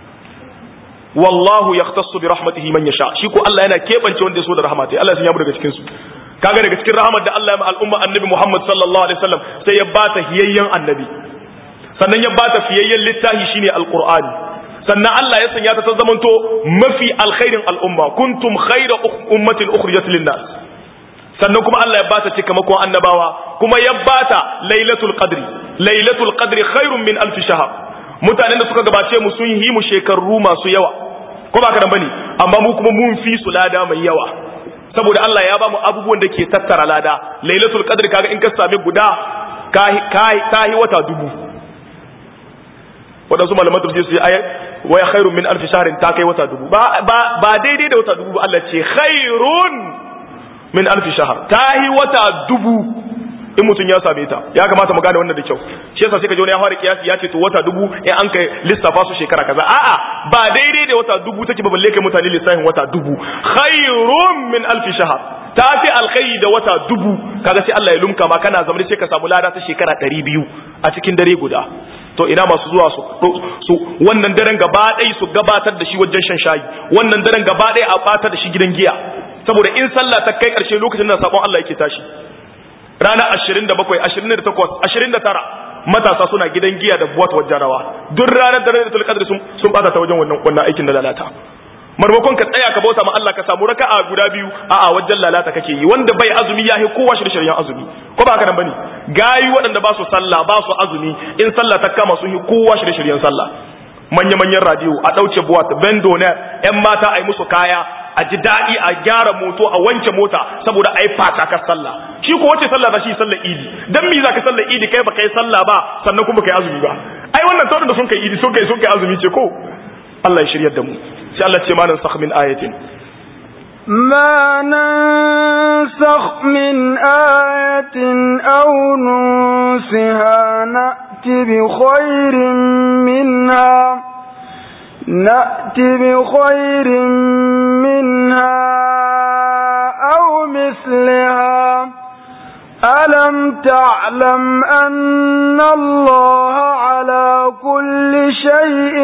wallahu yahtassu bi rahmatihi man yasha shi ko Allah yana kebance wanda ya so da rahmatai Allah sun yabu daga cikin su kaga daga cikin rahmat da Allah ya ma al'umma annabi Muhammad sallallahu alaihi wasallam sai ya bata hiyayyen annabi sannan ya bata fiyayyen littafi shine alqur'ani sannan Allah ya sanya ta ta zamanto mafi alkhairin al'umma kuntum khayra ummatin ukhrijat lin-nas sannan kuma Allah ya bata cikamakon annabawa kuma ya bata lailatul qadri lailatul qadri khairun min alf shahr mutanen da suka gabace mu sun yi mu shekaru masu yawa ko ba ka dan bane amma mu kuma mun fi su lada mai yawa saboda Allah ya ba mu abubuwan da ke tattara lada lailatul qadri kaga in ka sami guda kai kai tahi wata dubu wadansu malaman tafsir su ayi wa khairun min alf shahrin ta kai wata dubu ba ba daidai da wata dubu ba Allah ce khairun min alfi shahr tahi wata dubu in mutum ya same ta ya kamata mu gane wannan da kyau shi yasa sai ka ji wani ya fara kiyasi ya ce to wata dubu in an kai lissafa su shekara kaza a'a ba daidai da wata dubu take ba balle kai mutane lissafin wata dubu khairun min alfi shahr ta fi alkhairi da wata dubu kaga sai Allah ya lumka ma kana zama sai ka samu lada ta shekara ɗari biyu a cikin dare guda to ina masu zuwa su su wannan daren gaba ɗaya su gabatar da shi wajen shan shayi wannan daren gaba ɗaya a batar da shi gidan giya saboda in sallah ta kai ƙarshe lokacin da sabon Allah yake tashi rana ashirin da bakwai, ashirin da takwas, ashirin da tara matasa suna gidan giya da buwat wajen rawa duk ranar da Lailatul Qadr sun sun bata ta wajen wannan wannan aikin da lalata marmakon ka tsaya ka bauta ma Allah ka samu raka'a guda biyu a'a wajen lalata kake yi wanda bai azumi yahi kowa shirye-shiryen azumi ko ba haka nan bane gayi waɗanda ba su sallah ba su azumi in sallah ta kama sun yi kowa shirye-shiryen sallah manya-manyan radio a ɗauke buwat bendo ne ƴan mata a yi musu kaya a ji daɗi a gyara moto a wanke mota saboda a yi fatakar sallah shi ko wace sallah za shi sallar idi dan me za ka sallar idi kai ba kai sallah ba sannan kuma kai azumi ba ai wannan taurin da sun kai idi sun kai sun kai azumi ce ko Allah ya shiryar da mu sai Allah ce malan sakh min ayatin ما ننسخ من آية أو ننسها نأتي بخير منها نأتي بخير منها أو مثلها ألم تعلم أن الله على كل شيء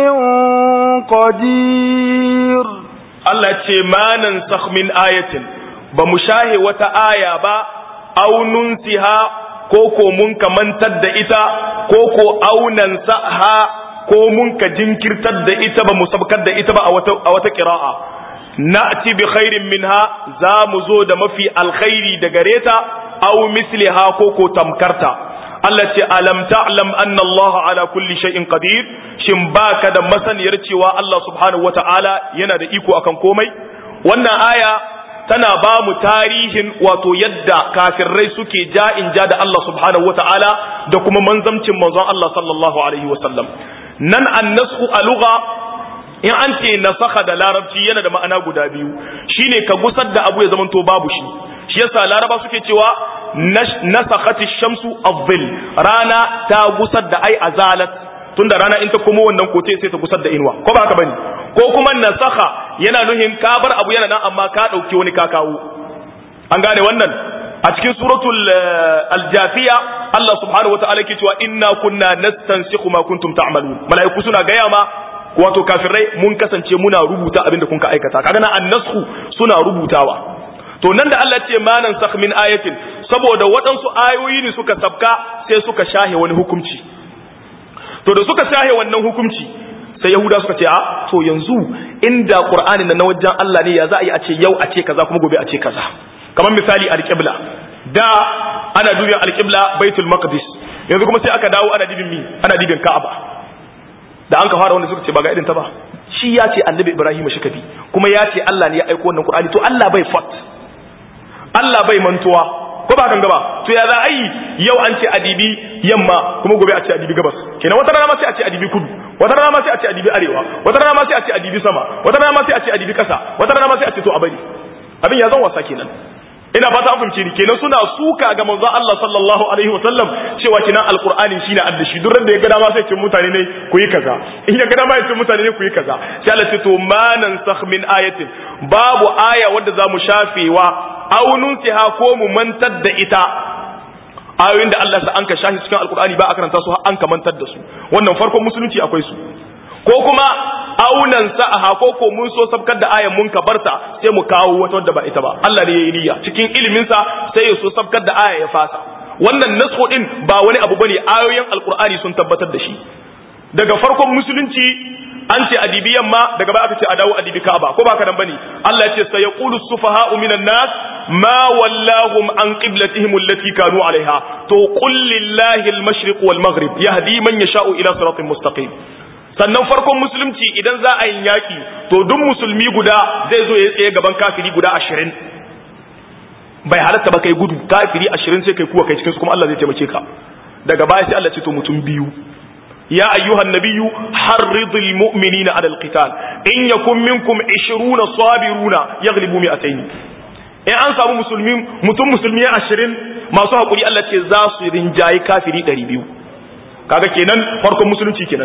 قدير Allah ce ma nansakh min ayatin ba mu shahe wata aya ba aw nunsiha ko ko mun ka mantar da ita ko ko aw nansaha ko mun ka jinkirtar da ita ba mu sabkar da ita ba a wata a wata qira'a na'ti bi khairin minha za mu zo da mafi alkhairi da gareta aw misliha ko ko tamkarta Allah ce alam ta'lam anna Allah ala kulli shay'in qadir shin baka da masaniyar cewa Allah subhanahu wata'ala yana da iko akan komai wannan aya tana ba mu tarihin wato yadda kafirai suke ja'in ja da Allah subhanahu wata'ala da kuma manzamcin manzon Allah sallallahu alaihi wasallam nan annasku a lugha in an ce nasakha da larabci yana da ma'ana guda biyu shine ka gusar da abu ya zamanto babu shi shi yasa laraba suke cewa nasakhati shamsu adh-dhill rana ta gusar da ai azalat tunda rana in ta komo wannan kote sai ta gusar da inuwa ko ba haka bane ko kuma nasakha yana nuhin ka bar abu yana nan amma ka dauki wani ka kawo an gane wannan a cikin suratul al-jafiya Allah subhanahu wataala yake cewa inna kunna nastansikhu ma kuntum ta'malun malaiku suna gaya ma wato kafirai mun kasance muna rubuta abinda kun ka aikata kaga na annasku suna rubutawa to nan da Allah ce ma nan sakh min ayatin saboda waɗansu ayoyi ne suka sabka sai suka shahe wani hukunci to da suka shahe wannan hukunci sai yahuda suka ce a to yanzu inda qur'anin na wajen Allah ne ya za a yi a ce yau a ce kaza kuma gobe a ce kaza kamar misali alqibla da ana dubin alqibla baitul maqdis yanzu kuma sai aka dawo ana dibin mi ana dibin ka'aba da an ka fara wanda suka ce ba ga irin ta ba shi ya ce annabi ibrahim shi kabi kuma ya ce Allah ne ya aika wannan qur'ani to Allah bai fat Allah bai mantuwa ko ba kan gaba to ya za a yi yau an ce adibi yamma kuma gobe a ce adibi gabas kenan wata rana ma sai a ce adibi kudu wata rana ma sai a ce adibi arewa wata rana ma sai a ce adibi sama wata rana ma sai a ce adibi kasa wata rana ma sai a ce to a bari abin ya zan wasa kenan ina fata an fahimce ni kenan suna suka ga manzo Allah sallallahu alaihi wasallam cewa kenan alqur'ani shine addashi duk da ya ga dama sai ce mutane ne ku yi kaza in ya ga dama ya ce mutane ne ku yi kaza sai Allah ce to manan sakh min ayatin babu aya wadda zamu shafewa aunun siha ko mu mantar da ita ayoyin da Allah sa an ka shafi cikin alqur'ani ba a karanta su an ka mantar da su wannan farkon musulunci akwai su ko kuma aunan sa'aha ko ko mun so sabkar da ayan mun ka barta sai mu kawo wata wadda ba ita ba Allah ne yayi niyya cikin ilimin sa sai ya so sabkar da aya ya fasa wannan nasko din ba wani abu bane ayoyin alqur'ani sun tabbatar da shi daga farkon musulunci an ce adibiyan ma daga baya aka ce a dawo adibi Ka'aba ko ba ka nan bane Allah ya ce sayaqulu sufaha'u minan nas ma wallahum an qiblatihim allati kanu alaiha to qul lillahi al-mashriq wal maghrib yahdi man yasha'u ila siratin mustaqim sannan farkon musulunci idan za a yi yaki to duk musulmi guda zai zo ya tsaye gaban kafiri guda ashirin bai halatta ba kai gudu kafiri ashirin sai kai kuwa kai cikin su kuma Allah zai taimake ka daga baya sai Allah ce to mutum biyu ya ayyuhan nabiyyu harridil mu'minina ala alqital in yakum minkum ishruna sabiruna yaghlibu mi'atayn in an samu musulmi mutum musulmi ashirin masu hakuri Allah ce za su rinjayi kafiri ɗari biyu kaga kenan farkon musulunci kenan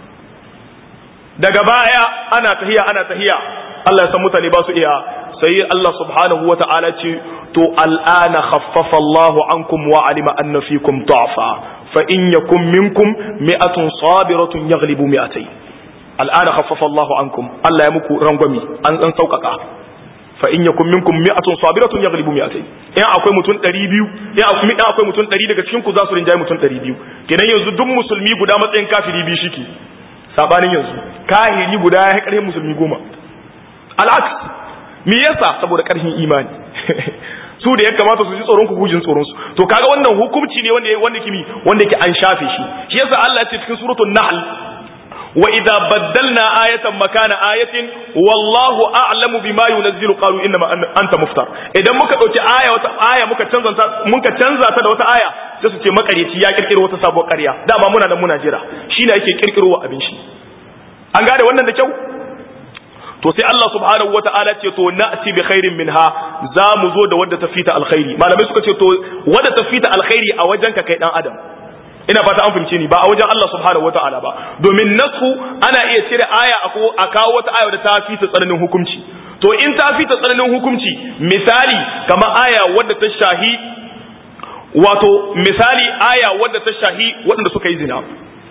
daga baya ana tahiya ana tahiya Allah ya san mutane ba su iya sai Allah subhanahu wa ta'ala ce to al'ana khaffafa Allahu ankum wa alima anna fikum du'afa fa in yakum minkum mi'atun sabiratun yaghlibu mi'atayn al'ana khaffafa Allahu ankum Allah ya muku rangwami an san saukaka fa in yakum minkum mi'atun sabiratun yaghlibu mi'atayn in akwai mutum ɗari biyu in akwai in akwai mutum ɗari daga cikin ku za su rinjaye mutum ɗari biyu kenan yanzu duk musulmi guda matsayin kafiri biyu shike sabanin yanzu kahiri guda ya karhin musulmi goma al'aks me yasa saboda karhin imani su da ya kamata su ji tsoron ku gujin tsoron su to kaga wannan hukunci ne wanda wanda kimi wanda yake an shafe shi shi yasa Allah ya ce cikin suratul nahl wa idza baddalna ayatan makana ayatin wallahu a'lamu bima yunzilu qalu inma anta muftar idan muka dauki aya wata aya muka canza ta muka canza ta da wata aya sai su ce makareci ya kirkiro wata sabuwar ƙarya dama muna nan muna jira shine yake kirkiro wa abin shi an gane wannan da kyau to sai Allah subhanahu wata'ala ce to na'ti bi khairin minha za mu zo da wadda ta fita alkhairi malamai suka ce to wadda ta fita alkhairi a wajen ka kai dan adam ina fata an fahimce ni ba a wajen Allah subhanahu wata'ala ba domin nasu ana iya cire aya a kawo wata aya da ta fita tsananin hukunci to in ta fita tsananin hukunci misali kamar aya wadda ta shahi wato misali aya wadda ta shahi waɗanda suka yi zina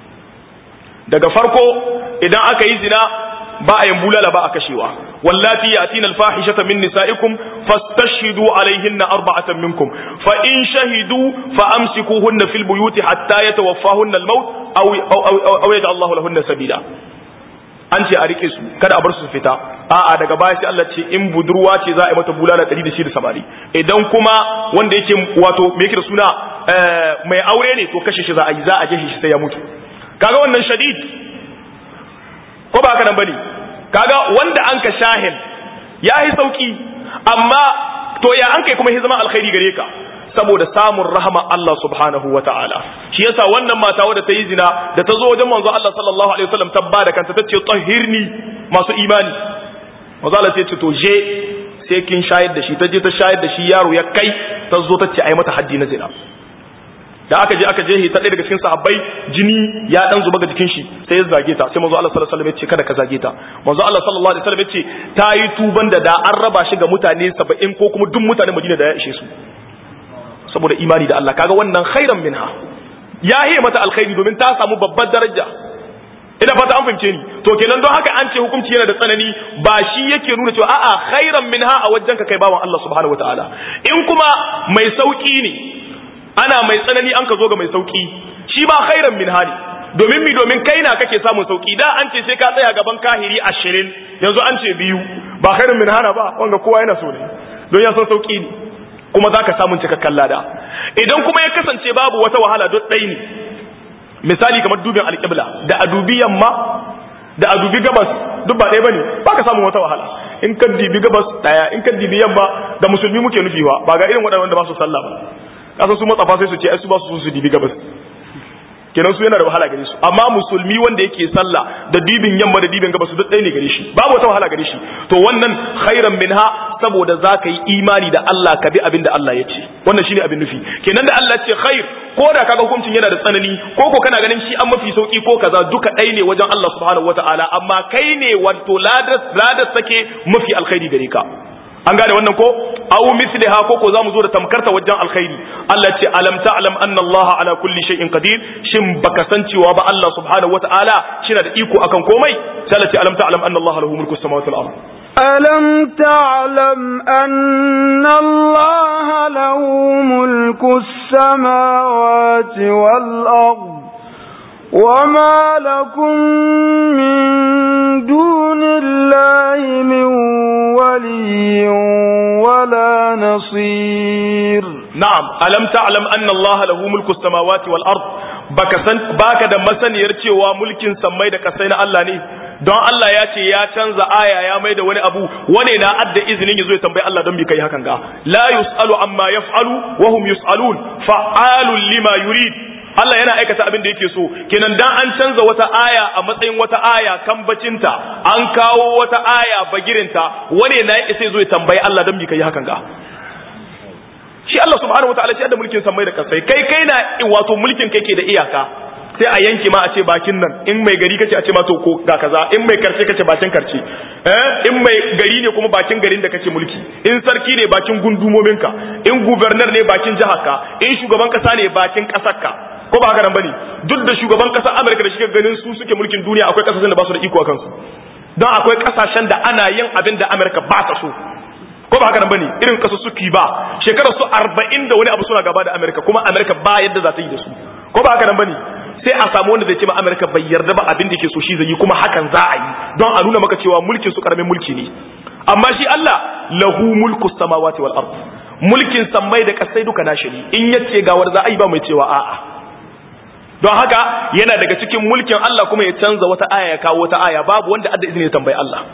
daga farko idan aka yi zina ba a yin bulala ba a kashewa wallati yatina alfahishata min nisaikum fastashhidu alaihinna arba'atan minkum fa in shahidu fa amsikuhunna fil buyuti hatta yatawaffahunna almaut aw aw yaj'al Allahu lahunna sabila an ce a rike su kada a bar su fita a'a daga baya sai Allah ce in budurwa ce za a yi mata bulala ɗari da shi da samari idan kuma wanda yake wato me yake da suna mai aure ne to kashe shi za a yi za a je shi sai ya mutu kaga wannan shadid ko ba haka nan bane kaga wanda an ka shahil yayi sauki amma to ya an kai kuma ya zama alkhairi gare ka saboda samun rahama Allah subhanahu wataala shi yasa wannan mata wadda ta yi zina da ta zo wajen manzo Allah sallallahu alaihi wasallam ta bada kanta tace tahirni masu imani manzo Allah sai ce to je sai kin shayar da shi ta je ta shayar da shi yaro ya kai ta zo ta ce ai mata haddi na zina da aka je aka je ta ɗaya daga cikin sahabbai jini ya dan zuba ga jikin shi sai ya zage ta sai manzo Allah sallallahu alaihi wasallam ya ce kada ka zage ta manzo Allah sallallahu alaihi wasallam ya ce ta yi tuban da da an raba shi ga mutane saba'in ko kuma duk mutanen Madina da ya ishe su saboda imani da Allah kaga wannan khairan minha ya yi mata alkhairi domin ta samu babbar daraja ina fata an fahimce ni to kenan don haka an ce hukunci yana da tsanani ba shi yake nuna cewa a'a khairan minha a wajen ka kai bawan Allah subhanahu wataala in kuma mai sauki ne ana mai tsanani an ka zo ga mai sauki shi ba khairan min hali domin mi domin kai na kake samun sauki da an ce sai ka tsaya gaban kahiri ashirin yanzu an ce biyu ba khairan min hana ba wanda kowa yana so ne don ya san sauki ne kuma zaka samu cikakken lada idan kuma ya kasance babu wata wahala duk ɗai ne misali kamar dubin alƙibla da a dubi yamma da a dubi gabas duk ba ɗaya bane baka samu wata wahala in ka dibi gabas ɗaya in ka dibi yamma da musulmi muke nufi ba ga irin waɗanda ba su sallah ba kasan su matsafa sai su ce ai su ba su su dibi gabas kenan su yana da wahala gare su amma musulmi wanda yake sallah da dibin yamma da dibin gabas duk ɗaya ne gare shi babu wata wahala gare shi to wannan khairan minha saboda zaka yi imani da Allah ka bi abin da Allah ya ce wannan shine abin nufi kenan da Allah ce khair ko da kaga hukuncin yana da tsanani ko ko kana ganin shi an mafi sauki ko kaza duka ɗaya ne wajen Allah subhanahu wataala amma kai ne wato ladas ladas take mafi alkhairi gare ka an gane wannan ko aw misliha ko ko zamu zo da tamkarta wajen alkhairi Allah ce alam ta'lam anna Allah ala kulli shay'in qadir shin baka san cewa ba Allah subhanahu wataala shi da iko akan komai sai Allah ce alam ta'lam anna Allah lahu mulku samawati wal ard alam ta'lam anna Allah lahu mulku samawati wal ard وما لكم من دون الله من ولي ولا نصير نعم ألم تعلم أن الله له ملك السماوات والأرض baka da masaniyar cewa mulkin sammai da kasai na Allah ne don Allah ya ce ya canza aya ya mai da wani abu wane na adda izinin ya zo ya tambayi Allah don bi kai hakan ga la yus'alu amma yaf'alu wa hum yus'alun fa'alun lima yurid Allah yana aikata abin da yake so kenan dan an canza wata aya a matsayin wata aya kan bacinta an kawo wata aya bagirinta wane na sai zo ya tambayi Allah dan bi kai hakan ga shi Allah subhanahu wataala shi da mulkin samai da kasai kai kai na wato mulkin kai ke da iyaka sai a yanke ma a ce bakin nan in mai gari kace a ce ma to ko ga kaza in mai karce kace bakin karce eh in mai gari ne kuma bakin garin da kake mulki in sarki ne bakin gundumominka in governor ne bakin jiharka in shugaban kasa ne bakin kasarka ko ba haka nan bane duk da shugaban kasar America da shi ganin su suke mulkin duniya akwai kasashen da ba su da iko akan su don akwai kasashen da ana yin abin da America ba ta so ko ba haka nan bane irin kasu suki ba shekarar su arba'in da wani abu suna gaba da America kuma America ba yadda za ta yi da su ko ba haka nan bane sai a samu wanda zai ce ma America bai yarda ba abin da yake so shi zai yi kuma hakan za a yi don a nuna maka cewa mulkin su karamin mulki ne amma shi Allah lahu mulku samawati wal ard mulkin sammai da kasai duka nashi ne in yace ga wanda za a yi ba mai cewa a'a don haka yana daga cikin mulkin Allah kuma ya canza wata aya ya kawo wata aya babu wanda adda izini ya tambayi Allah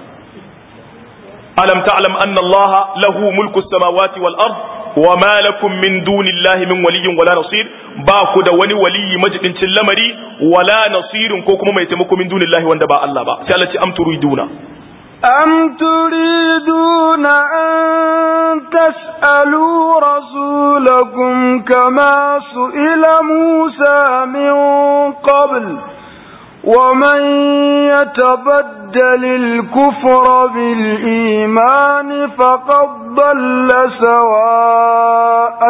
alam ta'lam anna Allah lahu mulku samawati wal ard وما لكم من دون الله من ولي ولا نصير باكو da wani waliyi majibincin lamari wala nasirin ko kuma mai taimako min dunillahi wanda ba Allah ba sai Allah ce am turiduna am turiduna an tas'alu rasulakum kama su'ila Musa min qabl ومن يتبدل الكفر بالإيمان فقد ضل سواء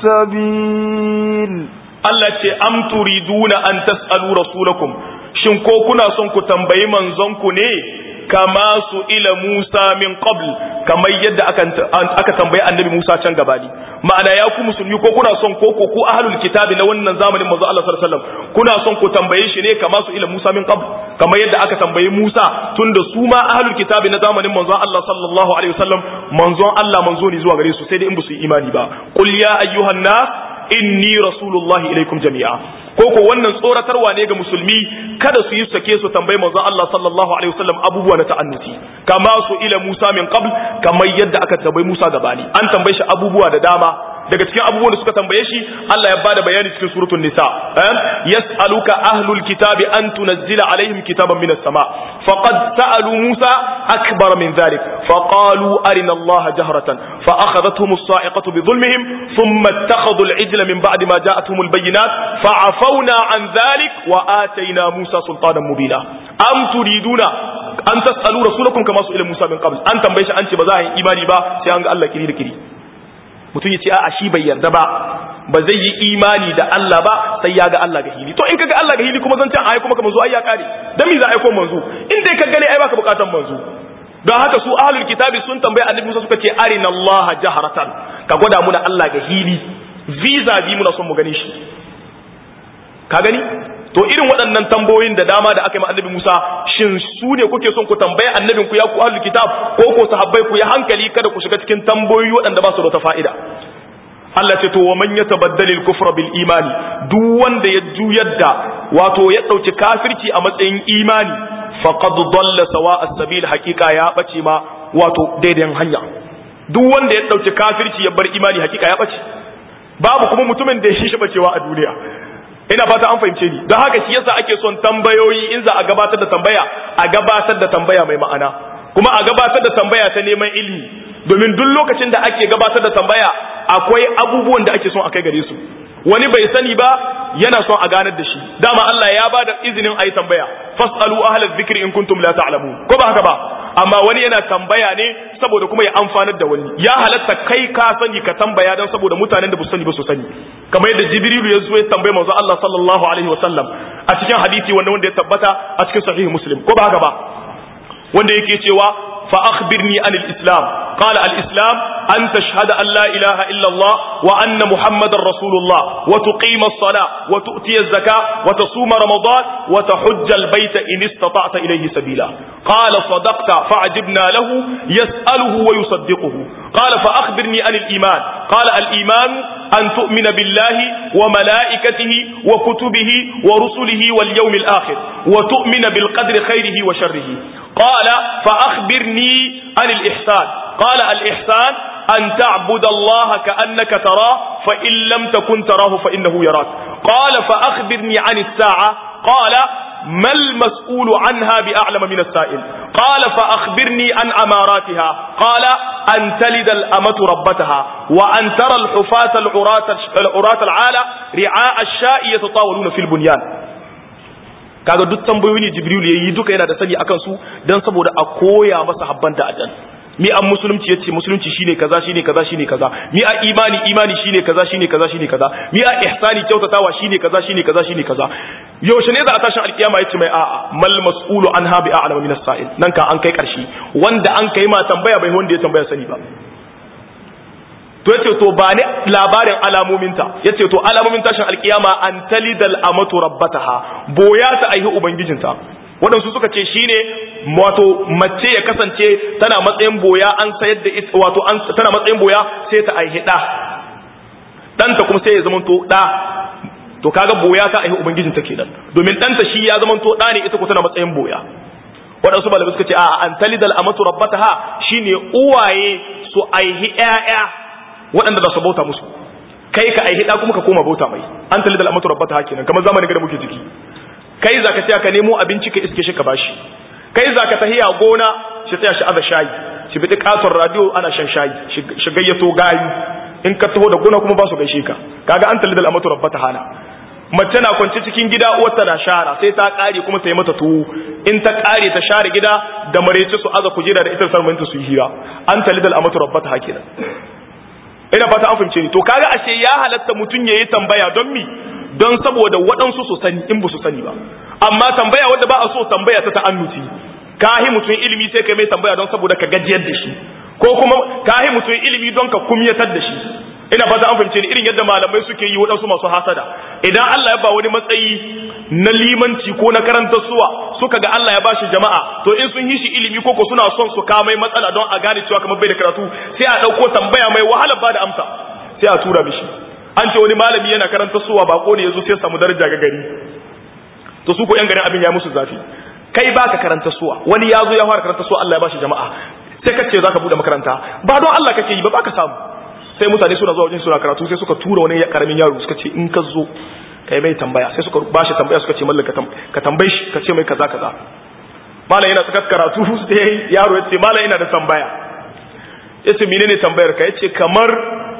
السبيل Allah ce am turiduna an tas'alu rasulakum shin ko kuna son ku tambayi manzonku ne kama su ila Musa min qabl kamar yadda aka aka tambayi annabi Musa can gabani ma'ana ya ku musulmi ko kuna son ko ko ku ahlul kitabi na wannan zamanin manzo Allah sallallahu alaihi wasallam kuna son ku tambaye shi ne kama su ila Musa min qabl kamar yadda aka tambayi Musa tunda su ma ahlul kitabi na zamanin manzo Allah sallallahu alaihi wasallam manzon Allah manzo ne zuwa gare su sai dai in ba su imani ba qul ya ayyuhan nas inni rasulullahi ilaikum jami'a ko ko wannan tsoratarwa ne ga musulmi kada su yi sake su tambayi manzo Allah sallallahu alaihi wasallam abubuwa na ta'annuti kama su ila Musa min qabl kamar yadda aka tambayi Musa gabani an tambaye shi abubuwa da dama daga cikin abubuwan da suka tambaye shi Allah ya bada bayani cikin suratul nisa yas'aluka ahlul kitabi an tunzila alaihim kitaban minas sama faqad sa'alu Musa akbar min dhalik faqalu arina Allah jahratan fa akhadhatuhum as-sa'iqatu bi dhulmihim thumma ittakhadhu al-ijla min ba'di ma ja'atuhum al-bayyinat fa'afawna an dhalik wa atayna Musa sultanan mubina am turiduna an tas'alu rasulakum kama su ila Musa min qabl an tambaye shi an ce ba za a yi imani ba sai an ga Allah kiri da kiri mutum ya ce a shi bai yarda ba ba zai yi imani da Allah ba sai ya ga Allah ga hili to in kaga Allah ga hili kuma zan ce ai kuma ka manzo ai ya kare dan me za a aiko manzo in dai ka gane ai baka bukatan manzo don haka su ahlul kitabi sun tambaye annabi Musa suka ce arina Allah jahratan ka gwada muna Allah ga hili visa bi muna son mu gane shi ka gani to irin waɗannan tambayoyin da dama da aka yi ma annabi Musa shin su ne kuke son ku tambaye annabin ku ya ku ahlul kitab ko ko sahabbai ku ya hankali kada ku shiga cikin tambayoyi waɗanda ba su da fa'ida Allah ce to wa man yatabaddalil kufra bil imani duk wanda ya juyar da wato ya dauki kafirci a matsayin imani faqad dalla sawa'a sabil haqiqa ya bace ma wato daidain hanya duk wanda ya dauki kafirci ya bar imani haqiqa ya bace babu kuma mutumin da ya shi bacewa a duniya ina fata an fahimce ni don haka shi yasa ake son tambayoyi in za a gabatar da tambaya a gabatar da tambaya mai ma'ana kuma a gabatar da tambaya ta neman ilimi domin duk lokacin da ake gabatar da tambaya akwai abubuwan da ake son a kai gare su wani bai sani ba yana son a ganar da shi dama Allah ya ba da izinin a yi tambaya fasalu ahlal zikri in kuntum la ta'lamun ko ba haka ba amma wani yana tambaya ne saboda kuma ya amfanar da wani ya halatta kai ka sani ka tambaya dan saboda mutanen da ba su sani ba su sani kamar yadda jibrilu ya zo ya tambaye manzo Allah sallallahu alaihi wasallam a cikin hadisi wanda wanda ya tabbata a cikin sahih muslim ko ba haka ba wanda yake cewa fa akhbirni anil islam qala al islam an tashhada an la ilaha illa allah wa anna muhammadar rasulullah wa tuqima as-salah wa tu'ti az-zakah wa tasuma ramadan wa tahujja al-bayta in istata'ta ilayhi sabila qala sadaqta fa'ajibna lahu yas'aluhu wa yusaddiquhu qala fa akhbirni anil iman qala al iman an tu'mina billahi wa malaikatihi wa kutubihi wa rusulihi wal yawmil akhir wa tu'mina bil qadri khairihi wa sharrihi qala fa akhbirni anil ihsan qala al ihsan an ta'budu allaha ka'annaka tarah fa in lam takun tarahu fa innahu yarak qala fa akhbirni anis sa'a qala ما المسؤول عنها بأعلم من السائل qala fa akhbirni an amaratiha qala an talida al-amatu rabbataha wa an tara al-hufata al-urata al-urata al-ala ri'a ash-sha'i yatatawaluna fil bunyan. Kaga duk tambayoyi ne Jibril yayi duka yana da sani akan su dan saboda a koya masa habban da adan. Mi an musulunci yace musulunci shine kaza shine kaza shine kaza, mi a imani imani shine kaza shine kaza shine kaza, mi a ihsani kyautatawa shine kaza shine kaza shine kaza. Yaushe ne za a tashin alkiyama yace mai a'a mal mas'ulu anha bi a'lamu min as-sa'il. Nan ka an kai karshe wanda an kai ma tambaya bai wanda ya tambaya sani ba. To yace to ba ne labarin alamominta, yace to alamomin tashin alkiyama an talidal amatu rabbataha, boya ta aihi ubangijinta. Waɗansu suka ce shine wato mace ya kasance tana matsayin boya an sayar da ita, wato an tana matsayin boya sai ta aihi da danta kuma sai ya zama to da, to kaga boya ta aihi ubangijinta kenan, domin danta shi ya zama to da ne, ita ko tana matsayin boya. Waɗansu malamai suka ce a an talidal amatu rabbataha shine uwaye su aihi ƴaƴa waɗanda za su bauta musu, kai ka aihi da kuma ka koma bauta mai, an talidal amatu rabbataha kenan, kamar zamanin da muke ciki. Kai za ka tsaya ka nemo abinci ka iske shi ka bashi, kai za ka tahiya gona shi tsaya shi aza shayi, shi bi katon radio ana shan shayi, shi gayyato gayu, in ka taho da gona kuma ba su gaishe ka. Kaga an talidal amatu rabbata hana. Mace na kwance cikin gida uwar ta na shara sai ta kare kuma ta yi mata tuwo, in ta kare ta share gida da marece su aza kujera da ita sarmanta su yi hira, an talidal amatu rabbata hakina. Ina fata an fahimce ni. To kaga ashe ya halatta mutun yayi tambaya don mi? Don saboda waɗansu su sani in ba su sani ba, amma tambaya wadda ba a so tambaya ta ta'annuti, kahi mutum ilimi sai kai mai tambaya don saboda ka gajiyar da shi, ko kuma kahi mutum ilimi don ka kumyatar da shi. Ina fata an fahimce ni, irin yadda malamai suke yi waɗansu masu hasada, idan Allah ya ba wani matsayi na limanci ko na karantar suwa suka ga Allah ya ba shi jama'a, to in sun yi shi ilimi ko ko suna son su kamai matsala don a gane cewa kamar bai da karatu, sai a ɗauko tambaya mai wahala ba da amsa sai a tura mishi. An ce wani malami yana karanta suwa bako ne yazo sai samu daraja ga gari, to su ko yan garin abin ya musu zafi. Kai baka karanta suwa, wani yazo ya fara karanta suwa Allah ya bashi jama'a, sai kace zaka bude makaranta, ba don Allah kake yi ba baka samu. Sai mutane suna zuwa wajen suna karatu sai suka tura wani karamin yaro suka ce in ka zo kai mai tambaya, sai suka bashi tambaya suka ce mallaka ka tambaye shi ka ce mai kaza kaza. Malam yana tsakar karatu sai yaro ya ce malam ina da tambaya. Yace menene tambayar ka? Yace kamar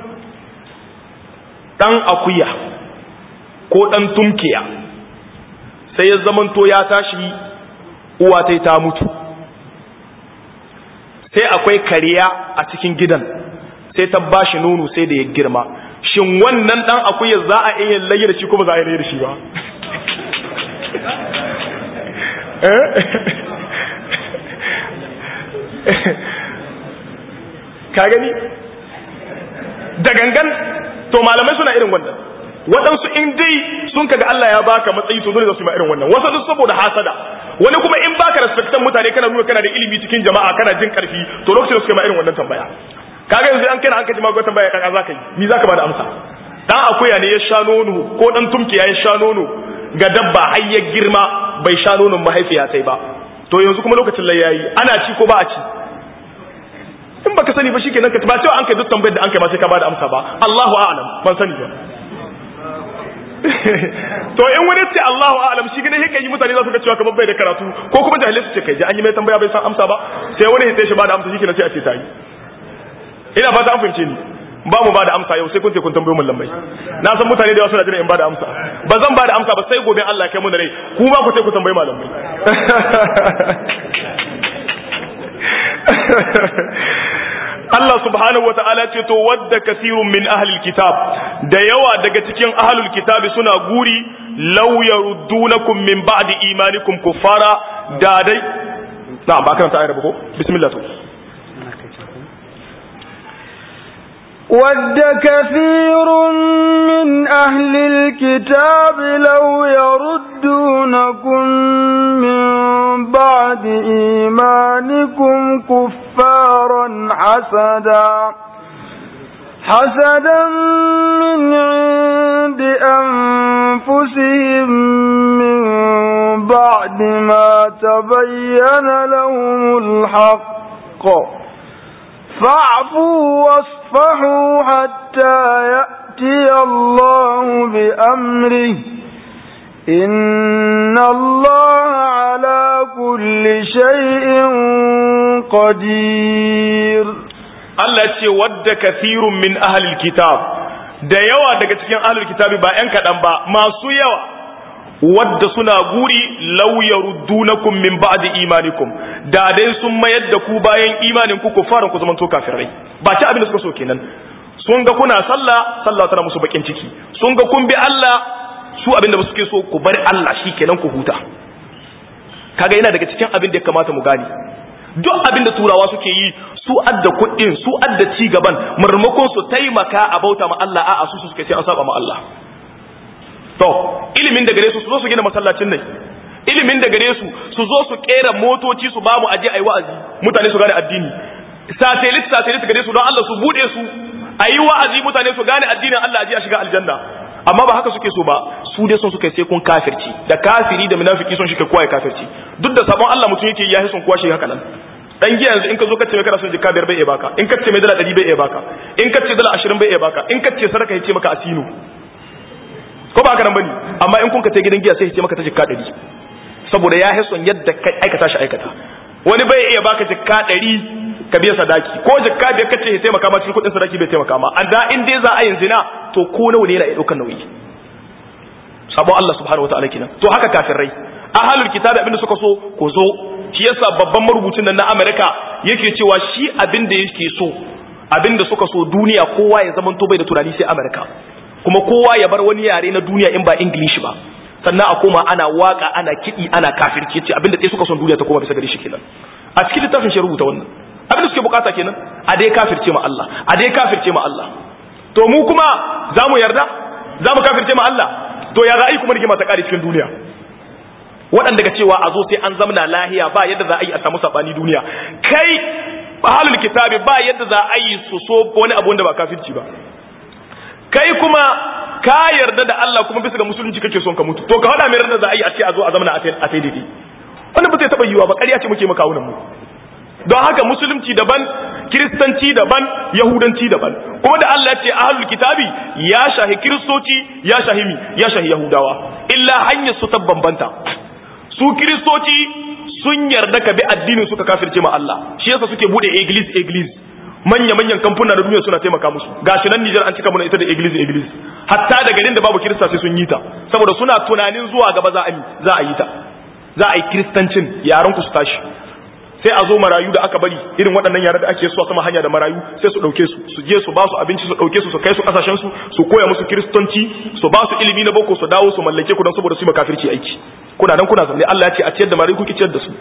dan akuya ko dan tumkiya sai ya zamanto ya tashi uwa tai ta mutu, sai akwai kariya a cikin gidan sai ta bashi nono sai da ya girma, shin wannan dan akuya za a iya laye da shi ko ba za a iya da shi ba? Ka gani da gangan. To malamai suna irin wannan, waɗansu in dai sun kaga Allah ya baka matsayi to dole za su yi ma irin wannan, wasu duk saboda hasada, wani kuma in baka respectan mutane kana nuna kana da ilimi cikin jama'a kana jin karfi, to lokacin da suka yi ma irin wannan tambaya. Kaga yanzu an kana an kaji ma tambaya kaga za ka yi, ni za ka ba da amsa? Dan akuya ne ya sha nono ko dan tumkiya ya sha nono ga dabba har ya girma bai sha nonon mahaifiya sai ba, to yanzu kuma lokacin lai yayi ana ci ko ba a ci? In baka sani ba shikenan ka ba cewa an kai duk tambayar da an kai ma sai ka bada amsa ba, Allahu a'lam, ban sani ba. To in wani ce Allahu a'lam shi gane yake yi mutane za su ga cewa kamar bai da karatu, ko kuma jahilai su ce kai ji an yi mai tambaya bai san amsa ba, sai wani ya shi bada amsa shikenan sai a ce ta yi. Ina fata an fahimce ni, ba mu bada amsa yau sai kun ce kun tambayo mun lambai. Na san mutane da yawa suna jira in bada amsa, ba zan bada amsa ba sai gobe Allah ya kai mu da rai, ku ba ku sai ku tambayi malamai. Allah subhanahu wa ta'ala ce to wadda kasirun min ahlil kitab, da yawa daga cikin ahlul kitabi suna guri law yaruddunakum min ba'di imanikum kuffara, da dai na ba kan ta ayar ba ko bismillah to ود كثير من أهل الكتاب لو يردونكم من بعد إيمانكم كفارا حسدا حسدا من عند أنفسهم من بعد ما تبين لهم الحق فاعفوا واصفحوا حتى يأتي الله بأمره إن الله على كل كل شيء قدير. Allah ce wadda kathirun min ahlil kitab, da yawa daga cikin ahlul kitabi ba ‘yan kaɗan ba masu yawa, wadda suna guri law yaruddunakum min ba'di imanikum, da dai sun mayar da ku bayan imanin ku ku fara ku zaman to kafirai. Ba ci abin da suka so kenan. Sun ga kuna sallah, sallah tana musu bakin ciki. Sun ga kun bi Allah, su abin da suke so ku bar Allah shikenan ku huta. Kaga yana daga cikin abin da ya kamata mu gane. Duk abin da turawa suke yi, su adda kuɗin, su adda ci gaban, marmakon su taimaka a bauta ma Allah, a'a su suke sai an saba ma Allah. To, ilimin da gare su su zo su gina masallacin nan. Ilimin da gare su su zo su kera motoci su ba mu aje ayi wa'azi, mutane su gane addini. Satellite satellite gare su don Allah su bude su, ayi wa'azi mutane su gane addinin Allah aje a shiga aljanna. Amma ba haka suke so ba, su dai son suka sai kun kafirci, da kafiri da munafiki son shi kai kowa ya kafirci. Duk da sabon Allah mutum yake yahi son kowa shi haka nan. Dan giya yanzu in ka zo ka ce mai kana son jikka biyar bai iya baka, in ka ce mai dala ɗari bai iya baka, in ka ce dala ashirin bai iya baka, in ka ce sadaka ya ce maka asino. Ko ba haka nan bane, amma in kun ka ce gidan giya sai ya ce maka ta jikka ɗari. Saboda ya hi son yadda kai aikata shi aikata. Wani bai iya baka jikka ɗari ka biya sadaki, ko jikka biyar ka ce ya taimaka ma cikin kuɗin sadaki bai taimaka ma. An da in dai za a yin zina to ko nawa ne yana iya ɗaukar nauyi. Sabon Allah subhanahu wataala kenan. To haka kafirai. Ahlul kitabi abinda suka so ko zo. Shi yasa babban marubucin nan na America yake cewa shi abin da yake so, abin da suka so duniya kowa ya zaman to bai da tunani sai America, kuma kowa ya bar wani yare na duniya in ba English ba, sannan a koma ana waka ana kidi ana kafirci, yace abin da dai suka son duniya ta koma bisa gare shi kenan. A cikin littafin shi rubuta wannan abin da suke bukata kenan, a dai kafirce ma Allah, a dai kafirce ma Allah. To mu kuma zamu yarda zamu kafirce ma Allah? To ya ra'ayi kuma rigima ta kare cikin duniya, waɗanda ga cewa a zo sai an zamna lahiya ba yadda za a yi a samu sabani duniya. Kai ahlul kitabi ba yadda za a yi su so wani abu wanda ba kafirci ba. Kai kuma ka yarda da Allah kuma bisa ga musulunci kake son ka mutu, to ka hada mai yarda za a yi a ce a zo a zamna a sai daidai. Wannan ba zai taba yiwa ba, ƙarya ce muke maka wunan mu. Don haka musulunci daban, kiristanci daban, yahudanci daban. Kuma da Allah ya ce ahlul kitabi ya shahi kiristoci, ya shahi mi, ya shahi yahudawa. Illa hanyar su ta bambanta. Su kiristoci sun yarda ka bi addinin suka kafirce ma Allah, shi yasa suke bude iglis iglis, manya manyan kamfuna na duniya suna taimaka musu. Gashi nan Niger an cika mana ita da iglis iglis, hatta da garin da babu kirista sai sun yi ta, saboda suna tunanin zuwa gaba za a yi za a yi ta, za a yi kiristancin yaran ku su tashi. Sai a zo marayu da aka bari irin waɗannan yaran da ake so sama hanya da marayu, sai su ɗauke su su je su ba su abinci, su ɗauke su su kai su ƙasashen su su koya musu kiristanci, su ba su ilimi na boko, su dawo su mallake ku don saboda su yi makafirci aiki. Kuna nan kuna zaune, Allah ya ce a ciyar da marayu kuke ciyar da su.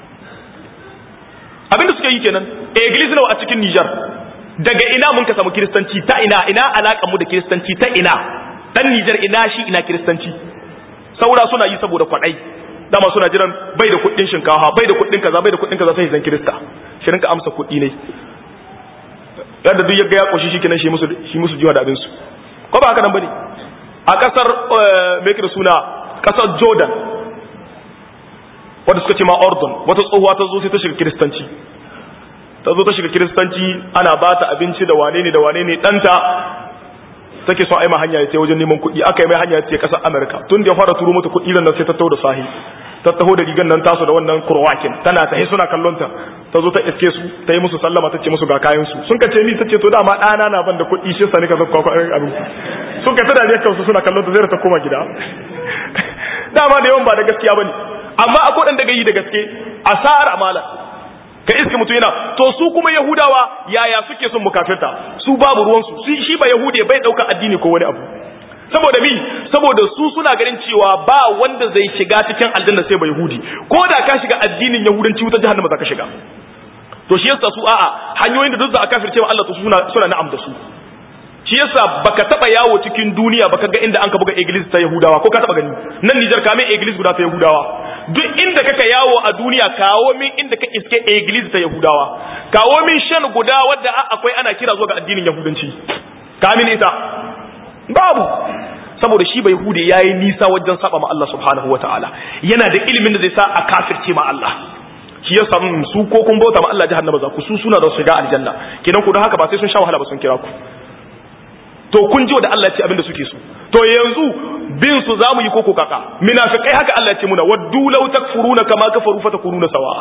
Abinda suke yi kenan. Iglis nawa a cikin Niger? Daga ina mun ka samu kiristanci? Ta ina ina alaƙar mu da kiristanci? Ta ina? Dan Niger ina shi ina kiristanci? Saura suna yi saboda kwaɗai. Dama suna jiran bai da kuɗin shinkafa, bai da kuɗin kaza, bai da kuɗin kaza sai zan kirista. Shi rinka amsa kuɗi ne. Yadda duk ya ga ya koshi shi kenan shi musu shi musu jiwa da abin su. Ko ba haka nan bane? A kasar me yake da suna? Kasar Jordan. Wanda suka ce ma Ordon, wata tsohuwa ta zo sai ta shiga kiristanci. Ta zo ta shiga kiristanci, ana ba ta abinci da wane ne da wane ne ɗanta take son ai ma hanya ya ce wajen neman kuɗi, aka yi mai hanya ya ce ƙasar Amerika. Tun da ya fara turo mata kuɗi nan sai ta taho da sahi, ta taho da rigan nan taso da wannan kurwakin, tana tahi suna kallon ta, ta zo ta iske su, ta yi musu sallama, ta ce musu ga kayan su. Sun ka ce ni, ta ce to dama ɗana na ban da kuɗi shi sa ne ka zakka kwa abin. Sun ka tada ne kansu suna kallon ta zai ta koma gida. Dama da yawan ba da gaskiya bane. Amma akwai ɗan daga yi da gaske, asar amala. Ka iska mutum yana, to su kuma Yahudawa yaya suke son mu kafirta, su babu ruwansu, shi ba Yahude bai ɗaukar addini ko wani abu. Saboda mi, saboda su suna ganin cewa ba wanda zai shiga cikin aljanna sai ba Yahudi, ko da ka shiga addinin Yahudanci wutar jahannama za ka shiga. To shi yasa su a'a, hanyoyin da duk za a kafirce wa Allah to suna suna na'am da su. Shi yasa baka taba yawo cikin duniya baka ga inda an ka buga iglis ta Yahudawa, ko ka taba gani? Nan Niger ka mai iglis guda ta Yahudawa. Duk inda kaka yawo a duniya kawo min inda ka iske iglis ta Yahudawa, kawo min shan guda wadda akwai ana kira zuwa ga addinin Yahudanci, ka min ita babu. Saboda shi bai Yahude yayi nisa wajen saba ma Allah subhanahu wataala, yana da ilimin da zai sa a kafirce ma Allah. Shi yasa su ko kun bauta ma Allah jahannama za ku, su suna da su shiga aljanna kenan ku, don haka ba sai sun sha wahala ba sun kira ku. To kun ji da Allah ya ce abinda suke so, to yanzu bin su zamu yi koko kaka munafikai haka Allah ya ce muna waddu law takfuruna kama kafaru fatakununa sawa'a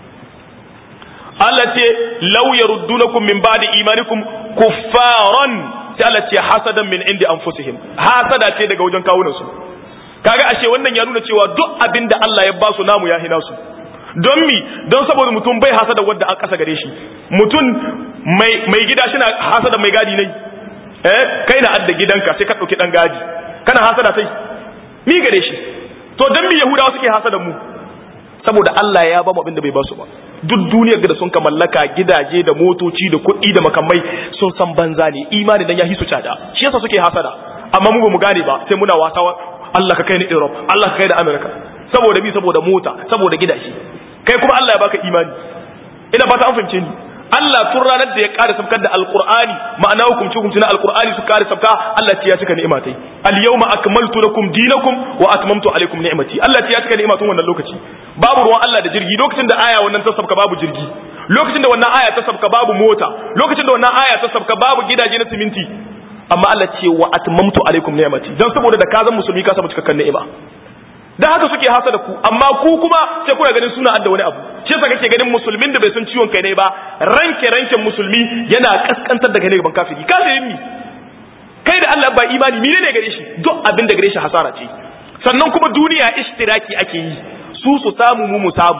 Allah ce law yaruddunakum min ba'di imanikum kuffaran sai Allah ce hasadan min indi anfusihim hasada ce daga wajen kawunan su kaga ashe wannan ya nuna cewa duk abinda Allah ya ba su namu ya hina su don mi don saboda mutum bai hasada wanda an kasa gare shi mutum mai mai gida shi na hasada mai gadi ne eh kai na adda gidanka sai ka dauki dan gadi kana hasada sai mi gare shi to dan mi yahudawa suke hasada mu saboda Allah ya ba mu abinda bai ba su ba duk duniyar da sun ka mallaka gidaje da motoci da kuɗi da makamai sun san banza ne imani dan ya hisu cada shi yasa suke hasada amma mu ba mu gane ba sai muna wasa Allah ka kai ni Europe Allah ka kai da America saboda bi saboda mota saboda gidaje kai kuma Allah ya baka imani ina ba ta an fahimce ni Allah tun ranar da ya ƙara sabkar da alqur'ani ma'ana hukunci hukunci na alqur'ani su ƙara sabka Allah ya cika ni'imatai al-yawma akmaltu lakum dinakum wa atmamtu alaykum ni'mati Allah ya cika ni'imatun wannan lokaci babu ruwan Allah da jirgi lokacin da aya wannan ta sabka babu jirgi lokacin da wannan aya ta sabka babu mota lokacin da wannan aya ta sabka babu gidaje na siminti amma Allah ce wa atmamtu alaykum ni'mati dan saboda da ka zan musulmi ka samu cikakken ni'ima dan haka suke hasada ku amma ku kuma sai kuna ganin suna adda wani abu shi yasa kake ganin musulmin da bai san ciwon kai ne ba ranke ranken musulmi yana kaskantar da gane gaban kafiri kafirin ni kai da Allah ba imani mine ne gare shi duk abin da gare shi hasara ce sannan kuma duniya ishtiraki ake yi su su samu mu mu samu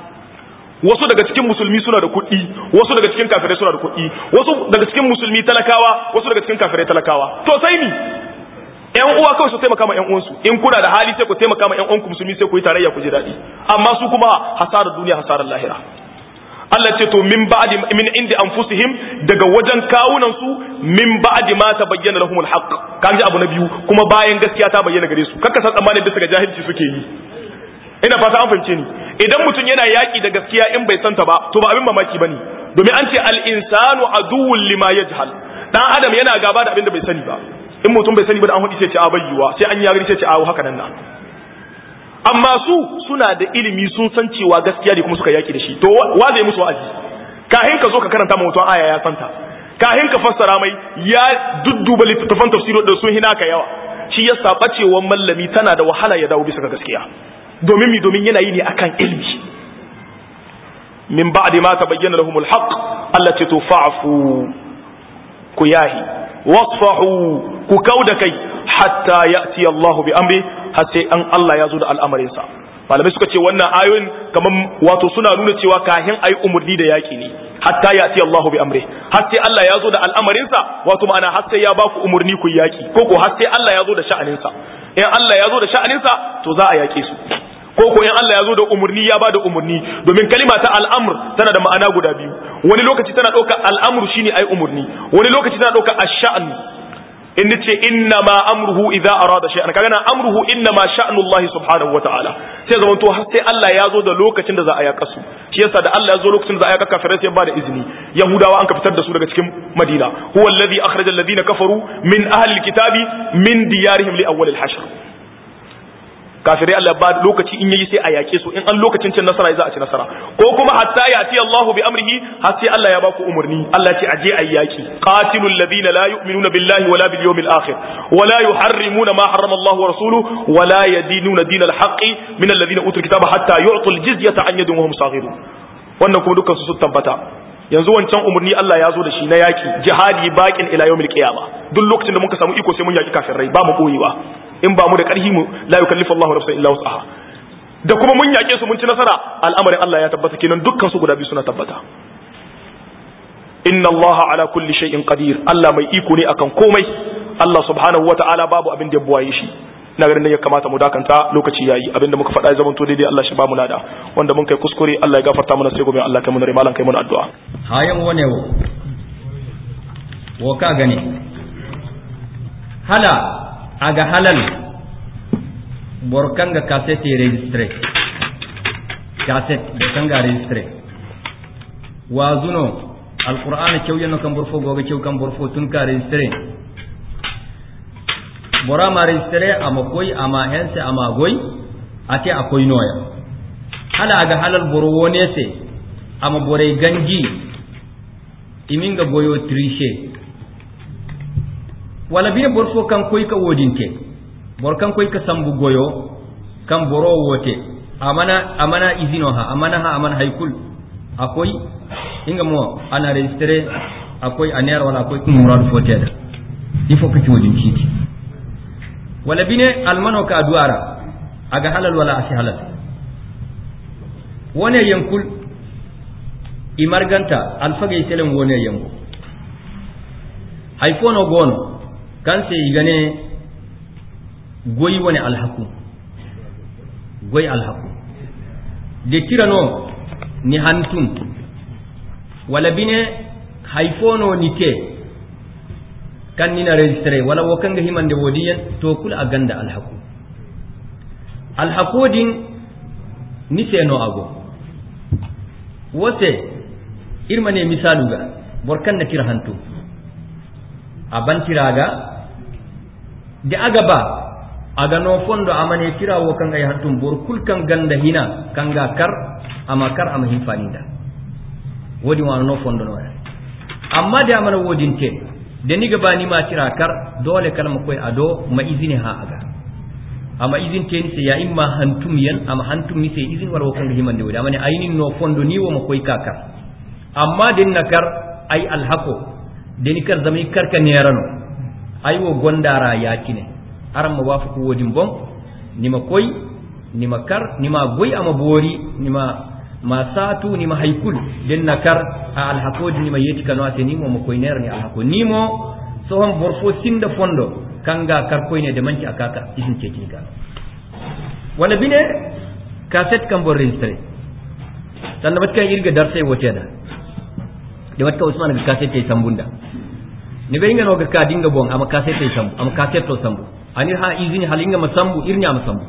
wasu daga cikin musulmi suna da kuɗi wasu daga cikin kafirai suna da kuɗi wasu daga cikin musulmi talakawa wasu daga cikin kafirai talakawa to sai ni ƴan uwa kawai su taimaka ma ƴan uwansu in kuna da hali sai ku taimaka ma ƴan uwanku musulmi sai ku yi tarayya ku ji daɗi amma su kuma hasarar duniya hasarar lahira Allah ce to min ba'di min indi anfusihim daga wajen kawunan su min ba'di ma tabayyana lahumul haqq kaji abu na biyu kuma bayan gaskiya ta bayyana gare su kakka san tsammanin bisa ga jahilci suke yi ina fata an fahimce ni idan mutum yana yaki da gaskiya in bai santa ba to ba abin mamaki bane domin an ce al insanu aduwwun lima yajhal dan adam yana gaba da abin da bai sani ba in mutum bai sani ba da an hudi sai ce a bayyuwa sai an yagari sai ce a haka nan na amma su suna da ilimi sun san cewa gaskiya ne kuma suka yaki da shi to wa zai musu wa'azi kahin ka zo ka karanta ma mutum aya ya santa kahin ka fassara mai ya dudduba littattafan tafsiro da sun hina ka yawa shi ya saba cewa mallami tana da wahala ya dawo bisa ga gaskiya domin mi domin yana yi ne akan ilmi min ba'di ma tabayyana lahumul haqq allati tufa'fu ku yahi wasfahu ku kauda kai hatta ya'ti Allah bi amri har sai an Allah ya zo da al'amarin sa malamai suka ce wannan ayoyin kaman wato suna nuna cewa kahin ayi umurni da yaki ne hatta ya'ti Allah bi amri har sai Allah ya zo da al'amarin sa wato ma'ana har sai ya ba ku umurni ku yaki ko ko har sai Allah ya zo da sha'anin sa in Allah ya zo da sha'anin sa to za a yake su ko ko in Allah ya zo da umurni ya bada umurni domin kalima ta al'amr tana da ma'ana guda biyu wani lokaci tana dauka al'amru shine ai umurni wani lokaci tana dauka ash-sha'n in nace inna ma amruhu idza arada shay'an kaga na amruhu inna ma sha'nu Allah subhanahu wata'ala sai zaman to har sai Allah ya zo da lokacin da za a yaka su shi yasa da Allah ya zo lokacin da za a yaka kafirai sai ba da izini yahudawa an ka fitar da su daga cikin Madina huwa alladhi akhraja alladhina kafaru min ahli alkitabi min diyarihim li awwal alhashr kafirai Allah ba lokaci in yayi sai a yake su in an lokacin cin nasara za a ci nasara ko kuma hatta yati Allah bi amrihi har sai Allah ya ba ku umurni Allah ce aje ayi yaki qatilul ladina la yu'minuna billahi wala bil yawmil akhir wala yuharrimuna ma harrama Allah wa rasuluhu wala yadinuna dinal haqqi min alladhina utul kitaba hatta yu'tul jizyata an yadin wa hum saghirun wannan kuma dukkan su su tabbata yanzu wancan umurni Allah ya zo da shi na yaki jihadi baqin ila yawmil qiyamah duk lokacin da muka samu iko sai mun yaki kafirai ba mu boyewa in ba mu da ƙarfi mu la yukallifu Allahu nafsan illa wus'aha da kuma mun yake su mun ci nasara al'amarin Allah ya tabbata kenan dukkan su guda biyu suna tabbata inna Allaha ala kulli shay'in qadir Allah mai iko ne akan komai Allah subhanahu wata'ala babu abin da ya buwaye shi ina ganin ya kamata mu dakanta lokaci yayi abinda muka faɗa ya zama to daidai Allah shi ba mu nada wanda mun kai kuskure Allah ya gafarta mana sai gobe Allah kai mu rimalan kai mu addu'a hayan wane wo wo ka gani hala aga halal borkanga cassette registre cassette borkanga registre wazuno alqur'ana cewyano kam borfo goga cew kam borfo tun ka registre bora ma registre ama koy ama hense ama goy ate akoy noya hala aga halal boro wonese ama bore ganji iminga boyo triche wala bine borfo kan koy ka wodinte bor kan koy ka sambu goyo kan boro wote amana amana izino ha amana ha amana haykul akoy inga mo ana registre akoy aner wala akoy kum murad foteda il faut que ci wodin ci wala bine almano ka duara aga halal wala asi halal wone yankul imarganta alfagay selen wone yanku hay fono gono kanse igane goyi woni alhaku goyi alhaku de tirano ni hantum wala bine hay fono nite kan nina registre wala wakanga himande wodiyen to kul aganda alhaku alhakodin ni seno ago wote irmane misaluga borkan na tira hantu aban tiraga de aga ba aga no fondo amane tirawo kan ay hantum bor kul kan ganda hina kanga kar ama kar ama hinfaninda wodi wa no fondo no amma de amana wodinte de ni gaba ni ma tira kar dole kalma koy ado ma izini ha aga ama izin ten se ya imma hantum yan ama hantum ni se izin war wakan himande wodi amane aynin no fondo ni wo ma koy kakar amma den nakar ay alhaqo den kar zamai karka nerano ay wo gondara yakine aram ma wafu ko wodi bon nima koy nima kar nima goy ama bori nima ma satu nima haykul den nakar a alhaqo nima yeti kano ateni mo mo koy nerani alhaqo nimo so hon borfo sinda fondo kanga kar koyne de manci akaka izin cecini ka wala bine cassette kam bo registré tan da batka irga darse woteda de batka usman ga cassette tay sambunda ne be ngano ga ka dinga bon ama cassette tay sambu ama cassette to sambu anir ha izini halinga masambu irnya masambu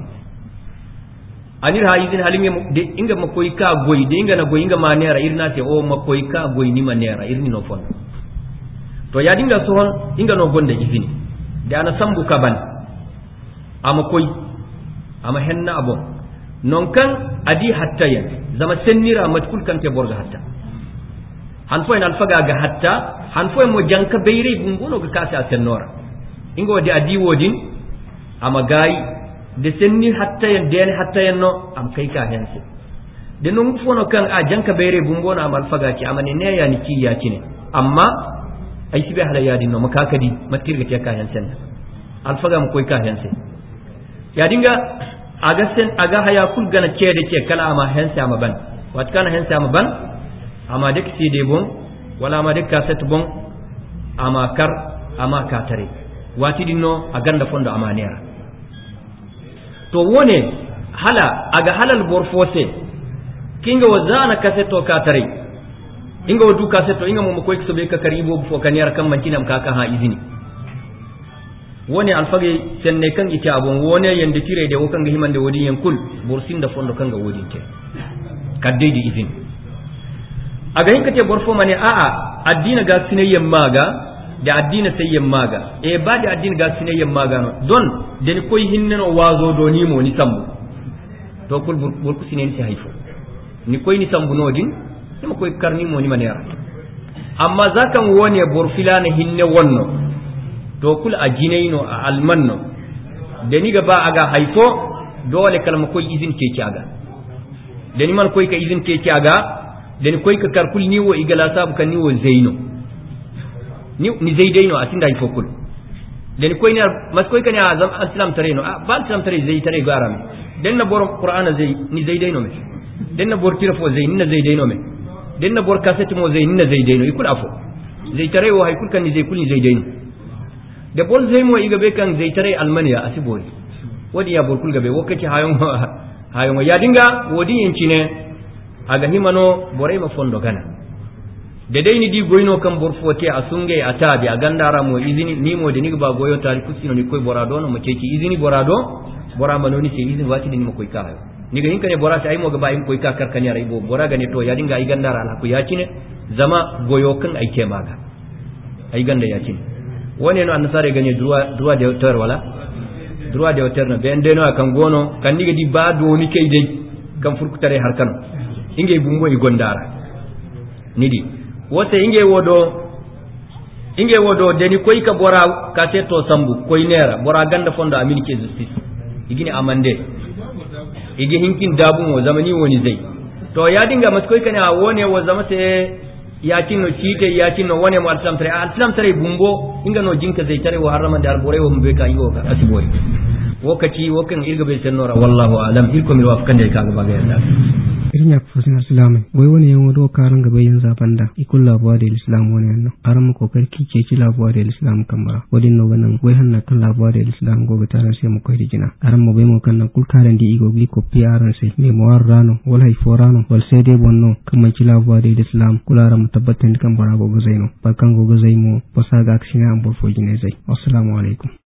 anir ha izini halinga de inga makoy ka goy de inga na goy inga manera irna te o makoy ka goy ni manera irni no fon to ya dinga so inga no gonde izini de ana sambu kaban ama koy ama henna abo non kan adi hatta ya zama sennira matkul kan ke borga hatta han fo en alfaga ga hatta han fo mo janka beyre bungono ga kasa sennora ingo de adi wodin ama gayi de senni hatta ya de hatta ya no am kai ka hense de non fono kan a janka beyre bungono am alfaga ki amane ne ya ni ki ya kine amma ay sibe hala yadi no makakadi matkirga te ka hensen alfaga mo koy ka hense ya dinga aga sen aga haya kul gana cede ce kala ama hense ama ban wat kana hense ama ban ama dek C D bon wala ama dek cassette bon ama kar ama katare wati dinno aganda fondo ama nera to wone hala aga halal borfose kinga wazana cassette o katare inga wadu cassette inga mo ko ekso be ka karibo fo kaniyar kan mankinam kaka ha izini woni alfage senne kan ite abon wone yande tire de wokan ga himande wodi yankul borsin da fondo kan ga wodi ke kadde di izin aga hinka te borfo mane a a addina ga sinayyan maga da addina sayyan maga e ba da addina ga sinayyan maga no don den koy hinneno wazo do ni mo ni sambu to kul burku sinen ci hayfo ni koy ni sambu nodin ni koy karni mo ni manera amma zakan wone borfilana hinne wonno to kul a jinaino a almanno da ni gaba aga haifo dole kalma koy izin ke kiaga da ni man koy ka izin ke kiaga da ni koy ka karkul ni wo igala sabu kan ni wo zaino ni ni zaidaino a tinda haifo kul da ni koy ne mas koy kan ya azam islam tareno a ba islam tare zai tare garame dan na bor qur'ana zai ni zaidaino me dan na bor tirafo zai ni na zaidaino me dan na bor cassette mo zai ni na zaidaino ikul afo zai tare wo haikul kan ni zai kul ni zaidaino da bol zai mo iga be kan zai tare almaniya asibori wodi ya borkul gabe wakati hayon hayon ya dinga wodi yanci ne aga himano borai ma fondo gana da dai ni di goyno kan borfote asunge atabi agandara mo izini ni mo de ni ba goyo tari kusino ni koy borado no mo ceki izini borado bora manoni se izini wati ni mo koy ka hayo ni ga hinka ne borata ay mo ga ba in koy ka karkani rai bo bora gane to ya dinga ay gandara ala ko ya cine zama goyo kan ay ke maga ay ganda ya cine woni no annasare ganye droit droit de auteur wala droit de auteur no be ndeno kan gono kan diga di ba do ni kay dai kan furkutare har kan inge bumbo e gondara nidi wote inge wodo inge wodo deni koy ka bora ka te to sambu koy nera bora ganda fondo amilke justice igini amande igi hinkin dabu mo zamani woni zai to ya dinga mas koy kana wone wo zama se ya tinno cite ya tinno wone mo al-islam tare al-islam tare bumbo inga no jinka zai tare wa harama da albore wo mbe ka yiwo ka asiboy wakati wakan irga bai sanora wallahu alam irko mi wafkan da kaga baga yalla irin ya fusin islam wai wani yan wado karan gaba yin zabanda ikul labuwa da islam wani yan aran mu kokar kike ci labuwa da islam kamara wadin no ganan wai hanna kan labuwa da islam gobe taran sai mu kai dijina aran mu bai mu kan kul karan di igo gi ko piaran sai me mo warrano wal hay forano wal sai dai bonno kuma ci labuwa da islam kularan mu tabbatan kan bara gogo zaino barkan gogo zaimo posaga aksina am bo fojine zai assalamu alaikum